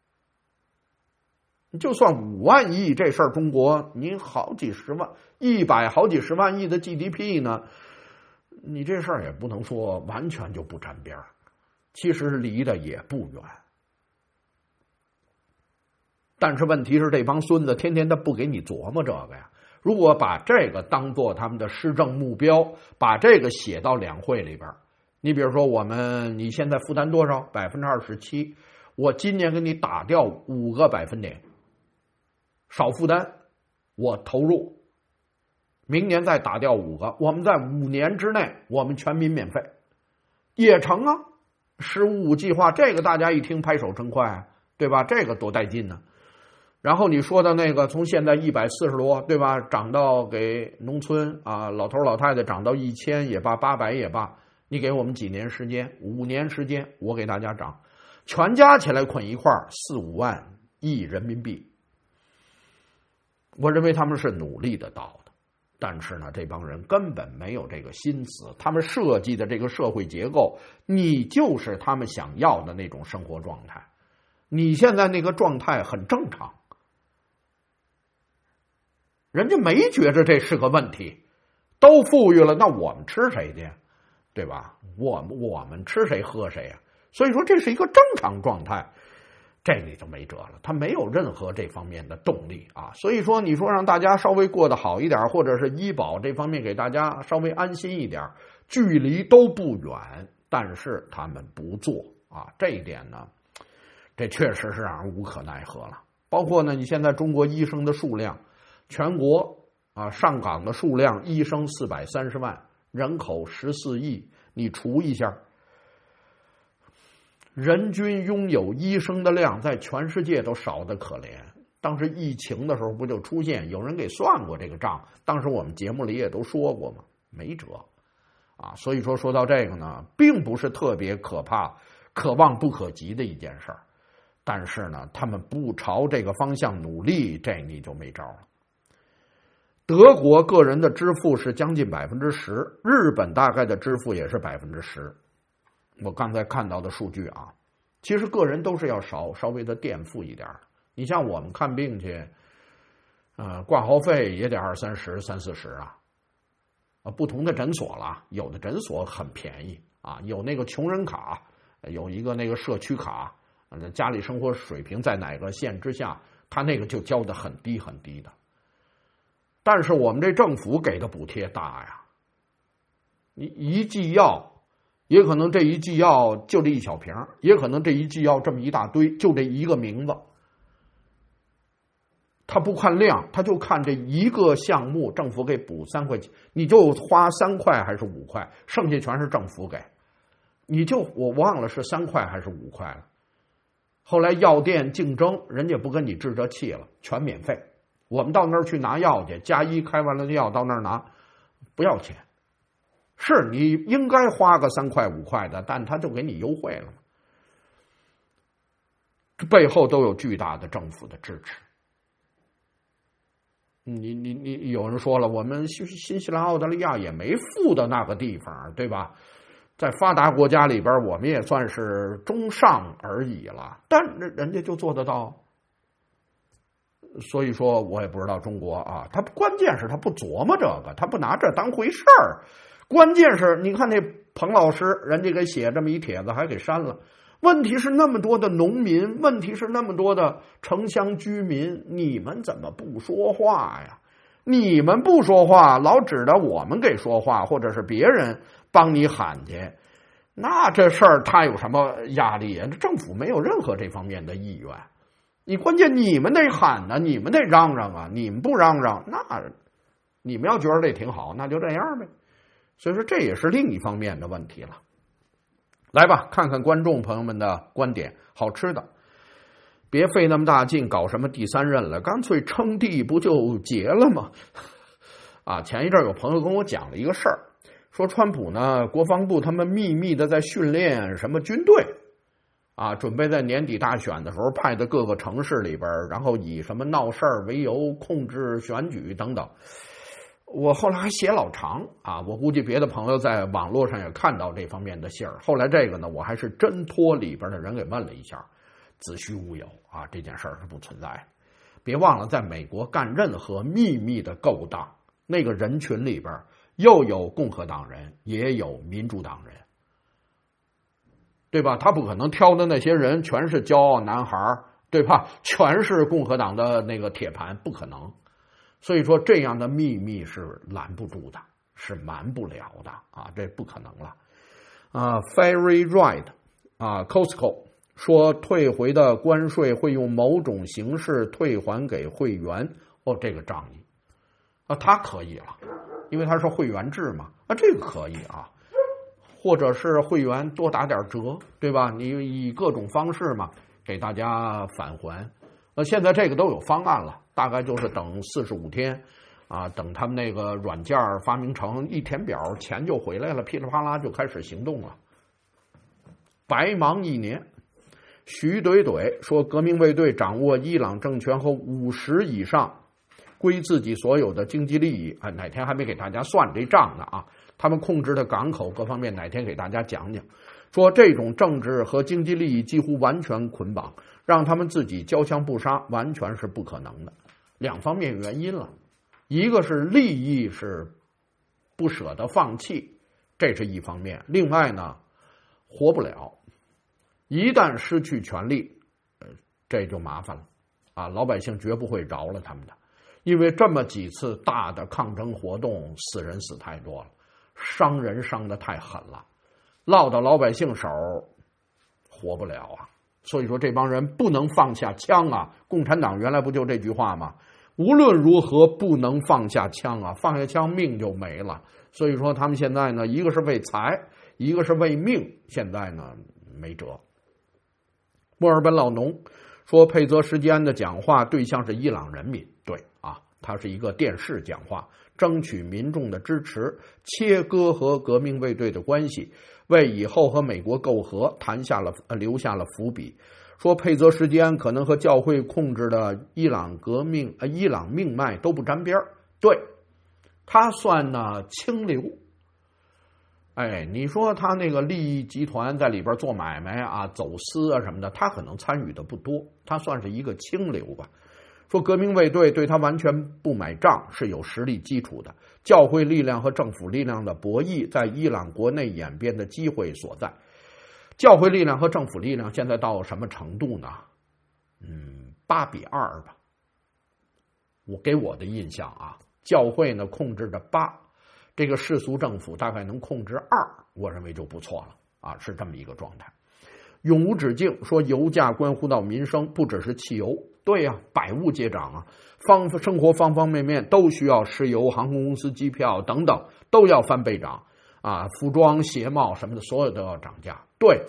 就算5万亿这事儿，中国你好几十万好几十万亿的 GDP 呢，你这事儿也不能说完全就不沾边儿，其实离得也不远。但是问题是，这帮孙子天天他不给你琢磨这个呀。如果把这个当做他们的施政目标，把这个写到两会里边，你比如说你现在负担多少？27%，我今年给你打掉5个百分点。少负担，我投入，明年再打掉5个，我们在5年之内，我们全民免费，也成啊。15计划，这个大家一听拍手称快啊，对吧？这个多带劲呢。然后你说的那个，从现在140多，对吧？涨到给农村啊，老头老太太涨到1000也罢，800也罢，你给我们几年时间？5年时间，我给大家涨，全加起来捆一块4、5万亿人民币。我认为他们是努力得到的，但是呢，这帮人根本没有这个心思，他们设计的这个社会结构，你就是他们想要的那种生活状态。你现在那个状态很正常，人家没觉着这是个问题，都富裕了，那我们吃谁去？ 对吧？我们吃谁喝谁啊？所以说这是一个正常状态，这里就没辙了，他没有任何这方面的动力啊。所以说你说让大家稍微过得好一点，或者是医保这方面给大家稍微安心一点，距离都不远，但是他们不做啊，这一点呢，这确实是让人无可奈何了。包括呢，你现在中国医生的数量，全国啊上岗的数量，医生430万，人口14亿，你除一下。人均拥有医生的量在全世界都少得可怜。当时疫情的时候不就出现，有人给算过这个账，当时我们节目里也都说过嘛，没辙啊。所以说到这个呢，并不是特别可怕、可望不可及的一件事儿，但是呢，他们不朝这个方向努力，这你就没招了。德国个人的支付是将近10%，日本大概的支付也是10%。我刚才看到的数据啊，其实个人都是要稍微的垫付一点。你像我们看病去，挂号费也得20-30、30-40啊。不同的诊所了，有的诊所很便宜啊，有那个穷人卡，有一个那个社区卡，家里生活水平在哪个线之下，他那个就交的很低很低的。但是我们这政府给的补贴大呀，你一剂药。也可能这一剂药就这一小瓶，也可能这一剂药这么一大堆，就这一个名字。他不看量，他就看这一个项目，政府给补3块钱，你就花3块还是5块，剩下全是政府给。你就我忘了是3块还是5块了。后来药店竞争，人家不跟你置这气了，全免费。我们到那儿去拿药去，加1开完了的药到那儿拿，不要钱。是你应该花个3块5块的，但他就给你优惠了。这背后都有巨大的政府的支持。你有人说了，我们新西兰、澳大利亚也没富到那个地方，对吧？在发达国家里边，我们也算是中上而已了，但人家就做得到。所以说我也不知道中国啊，他关键是他不琢磨这个，他不拿这当回事儿。关键是你看那彭老师，人家给写这么一帖子还给删了。问题是那么多的农民，问题是那么多的城乡居民，你们怎么不说话呀？你们不说话，老指着我们给说话，或者是别人帮你喊去，那这事儿他有什么压力啊？政府没有任何这方面的意愿。你关键你们得喊呢，你们得嚷嚷啊！你们不嚷嚷，那你们要觉得这挺好，那就这样呗。所以说这也是另一方面的问题了。来吧，看看观众朋友们的观点。好吃的，别费那么大劲搞什么第3任了，干脆称帝不就结了吗？啊，前一阵有朋友跟我讲了一个事儿，说川普呢，国防部他们秘密的在训练什么军队啊，准备在年底大选的时候派到各个城市里边，然后以什么闹事儿为由控制选举等等。我后来还写老长啊，我估计别的朋友在网络上也看到这方面的信儿。后来这个呢，我还是真托里边的人给问了一下，子虚乌有啊，这件事儿是不存在。别忘了，在美国干任何秘密的勾当，那个人群里边又有共和党人，也有民主党人，对吧？他不可能挑的那些人全是骄傲男孩，对吧？全是共和党的那个铁盘，不可能。所以说，这样的秘密是拦不住的，是瞒不了的啊，这不可能了。Ferry Ride 啊 ，Costco 说退回的关税会用某种形式退还给会员。哦，这个仗义啊，他可以了，因为他是会员制嘛，啊，这个可以啊。或者是会员多打点折，对吧？你以各种方式嘛，给大家返还。现在这个都有方案了，大概就是等45天啊，等他们那个软件发明成，一填表钱就回来了，噼里啪啦就开始行动了。白忙1年。徐怼怼说，革命卫队掌握伊朗政权后50%以上归自己所有的经济利益啊，哪天还没给大家算这账呢啊？他们控制的港口各方面，哪天给大家讲讲。说这种政治和经济利益几乎完全捆绑，让他们自己交枪不杀，完全是不可能的。2方面原因了，一个是利益是不舍得放弃， 这是一方面。另外呢，活不了，一旦失去权力，这就麻烦了啊！老百姓绝不会饶了他们的，因为这么几次大的抗争活动，死人死太多了，伤人伤得太狠了，落到老百姓手，活不了啊！所以说这帮人不能放下枪啊！共产党原来不就这句话吗？无论如何不能放下枪啊！放下枪命就没了。所以说他们现在呢，一个是为财，一个是为命，现在呢没辙。墨尔本老农说，佩泽时间的讲话对象是伊朗人民，对啊，他是一个电视讲话，争取民众的支持，切割和革命卫队的关系，为以后和美国媾和留下了伏笔。说佩泽时间可能和教会控制的伊朗命脉都不沾边，对，他算呢清流。哎，你说他那个利益集团在里边做买卖啊、走私啊什么的，他可能参与的不多，他算是一个清流吧。说革命卫队对他完全不买账是有实力基础的，教会力量和政府力量的博弈在伊朗国内演变的机会所在。教会力量和政府力量现在到什么程度呢？8-2吧。给我的印象啊，教会呢控制着8，这个世俗政府大概能控制2，我认为就不错了啊，是这么一个状态。永无止境说，油价关乎到民生，不只是汽油，对呀，百物皆涨啊，生活方方面面都需要石油、航空公司机票等等都要翻倍涨啊，服装、鞋帽什么的，所有都要涨价。对，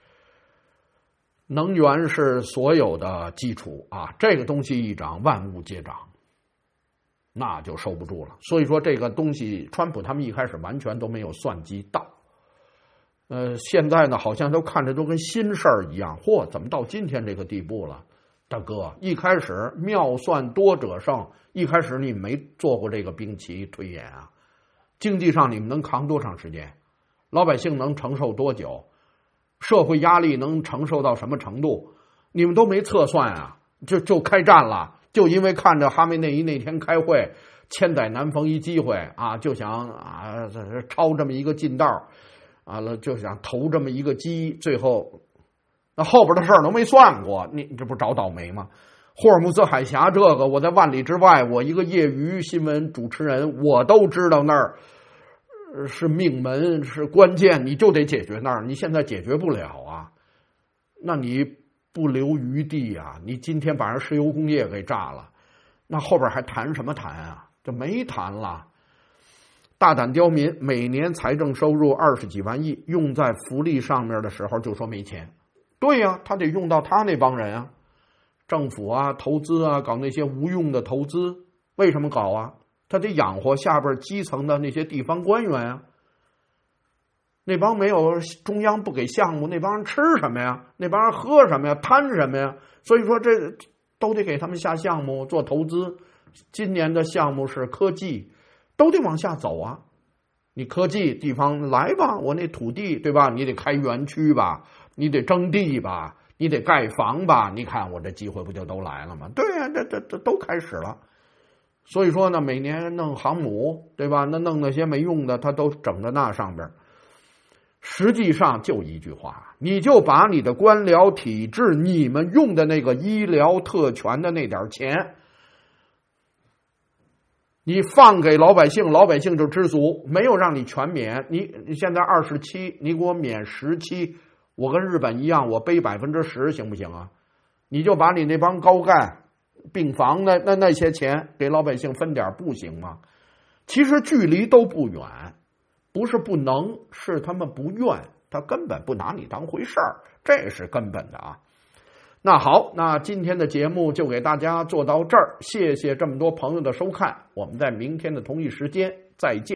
能源是所有的基础啊，这个东西一涨，万物皆涨，那就收不住了。所以说这个东西，川普他们一开始完全都没有算计到，现在呢好像都看着都跟新事儿一样。嚯，怎么到今天这个地步了？大哥，一开始妙算多者胜，一开始你没做过这个兵棋推演啊？经济上你们能扛多长时间？老百姓能承受多久？社会压力能承受到什么程度？你们都没测算啊，就开战了，就因为看着哈梅内伊那天开会，千载难逢一机会啊，就想啊抄这么一个近道啊，就想投这么一个机，最后那后边的事儿都没算过，你这不找倒霉吗？霍尔木兹海峡这个，我在万里之外，我一个业余新闻主持人，我都知道那儿是命门，是关键，你就得解决那儿。你现在解决不了啊，那你不留余地啊！你今天把人石油工业给炸了，那后边还谈什么谈啊？这没谈了。大胆刁民，每年财政收入20几万亿，用在福利上面的时候就说没钱。对呀，他得用到他那帮人啊，政府啊，投资啊，搞那些无用的投资，为什么搞啊？他得养活下边基层的那些地方官员啊，那帮没有中央不给项目，那帮人吃什么呀？那帮人喝什么呀？贪什么呀？所以说这都得给他们下项目做投资。今年的项目是科技，都得往下走啊。你科技地方来吧，我那土地对吧？你得开园区吧，你得征地吧，你得盖房吧。你看我这机会不就都来了吗？对呀，这都开始了。所以说呢，每年弄航母，对吧？弄那些没用的，他都整在那上边。实际上就一句话，你就把你的官僚体制，你们用的那个医疗特权的那点钱，你放给老百姓，老百姓就知足，没有让你全免。你现在27，你给我免17，我跟日本一样，我背10%行不行啊？你就把你那帮高干病房的那些钱给老百姓分点，不行吗？其实距离都不远，不是不能，是他们不愿，他根本不拿你当回事儿，这是根本的啊。那好，那今天的节目就给大家做到这儿，谢谢这么多朋友的收看，我们在明天的同一时间再见。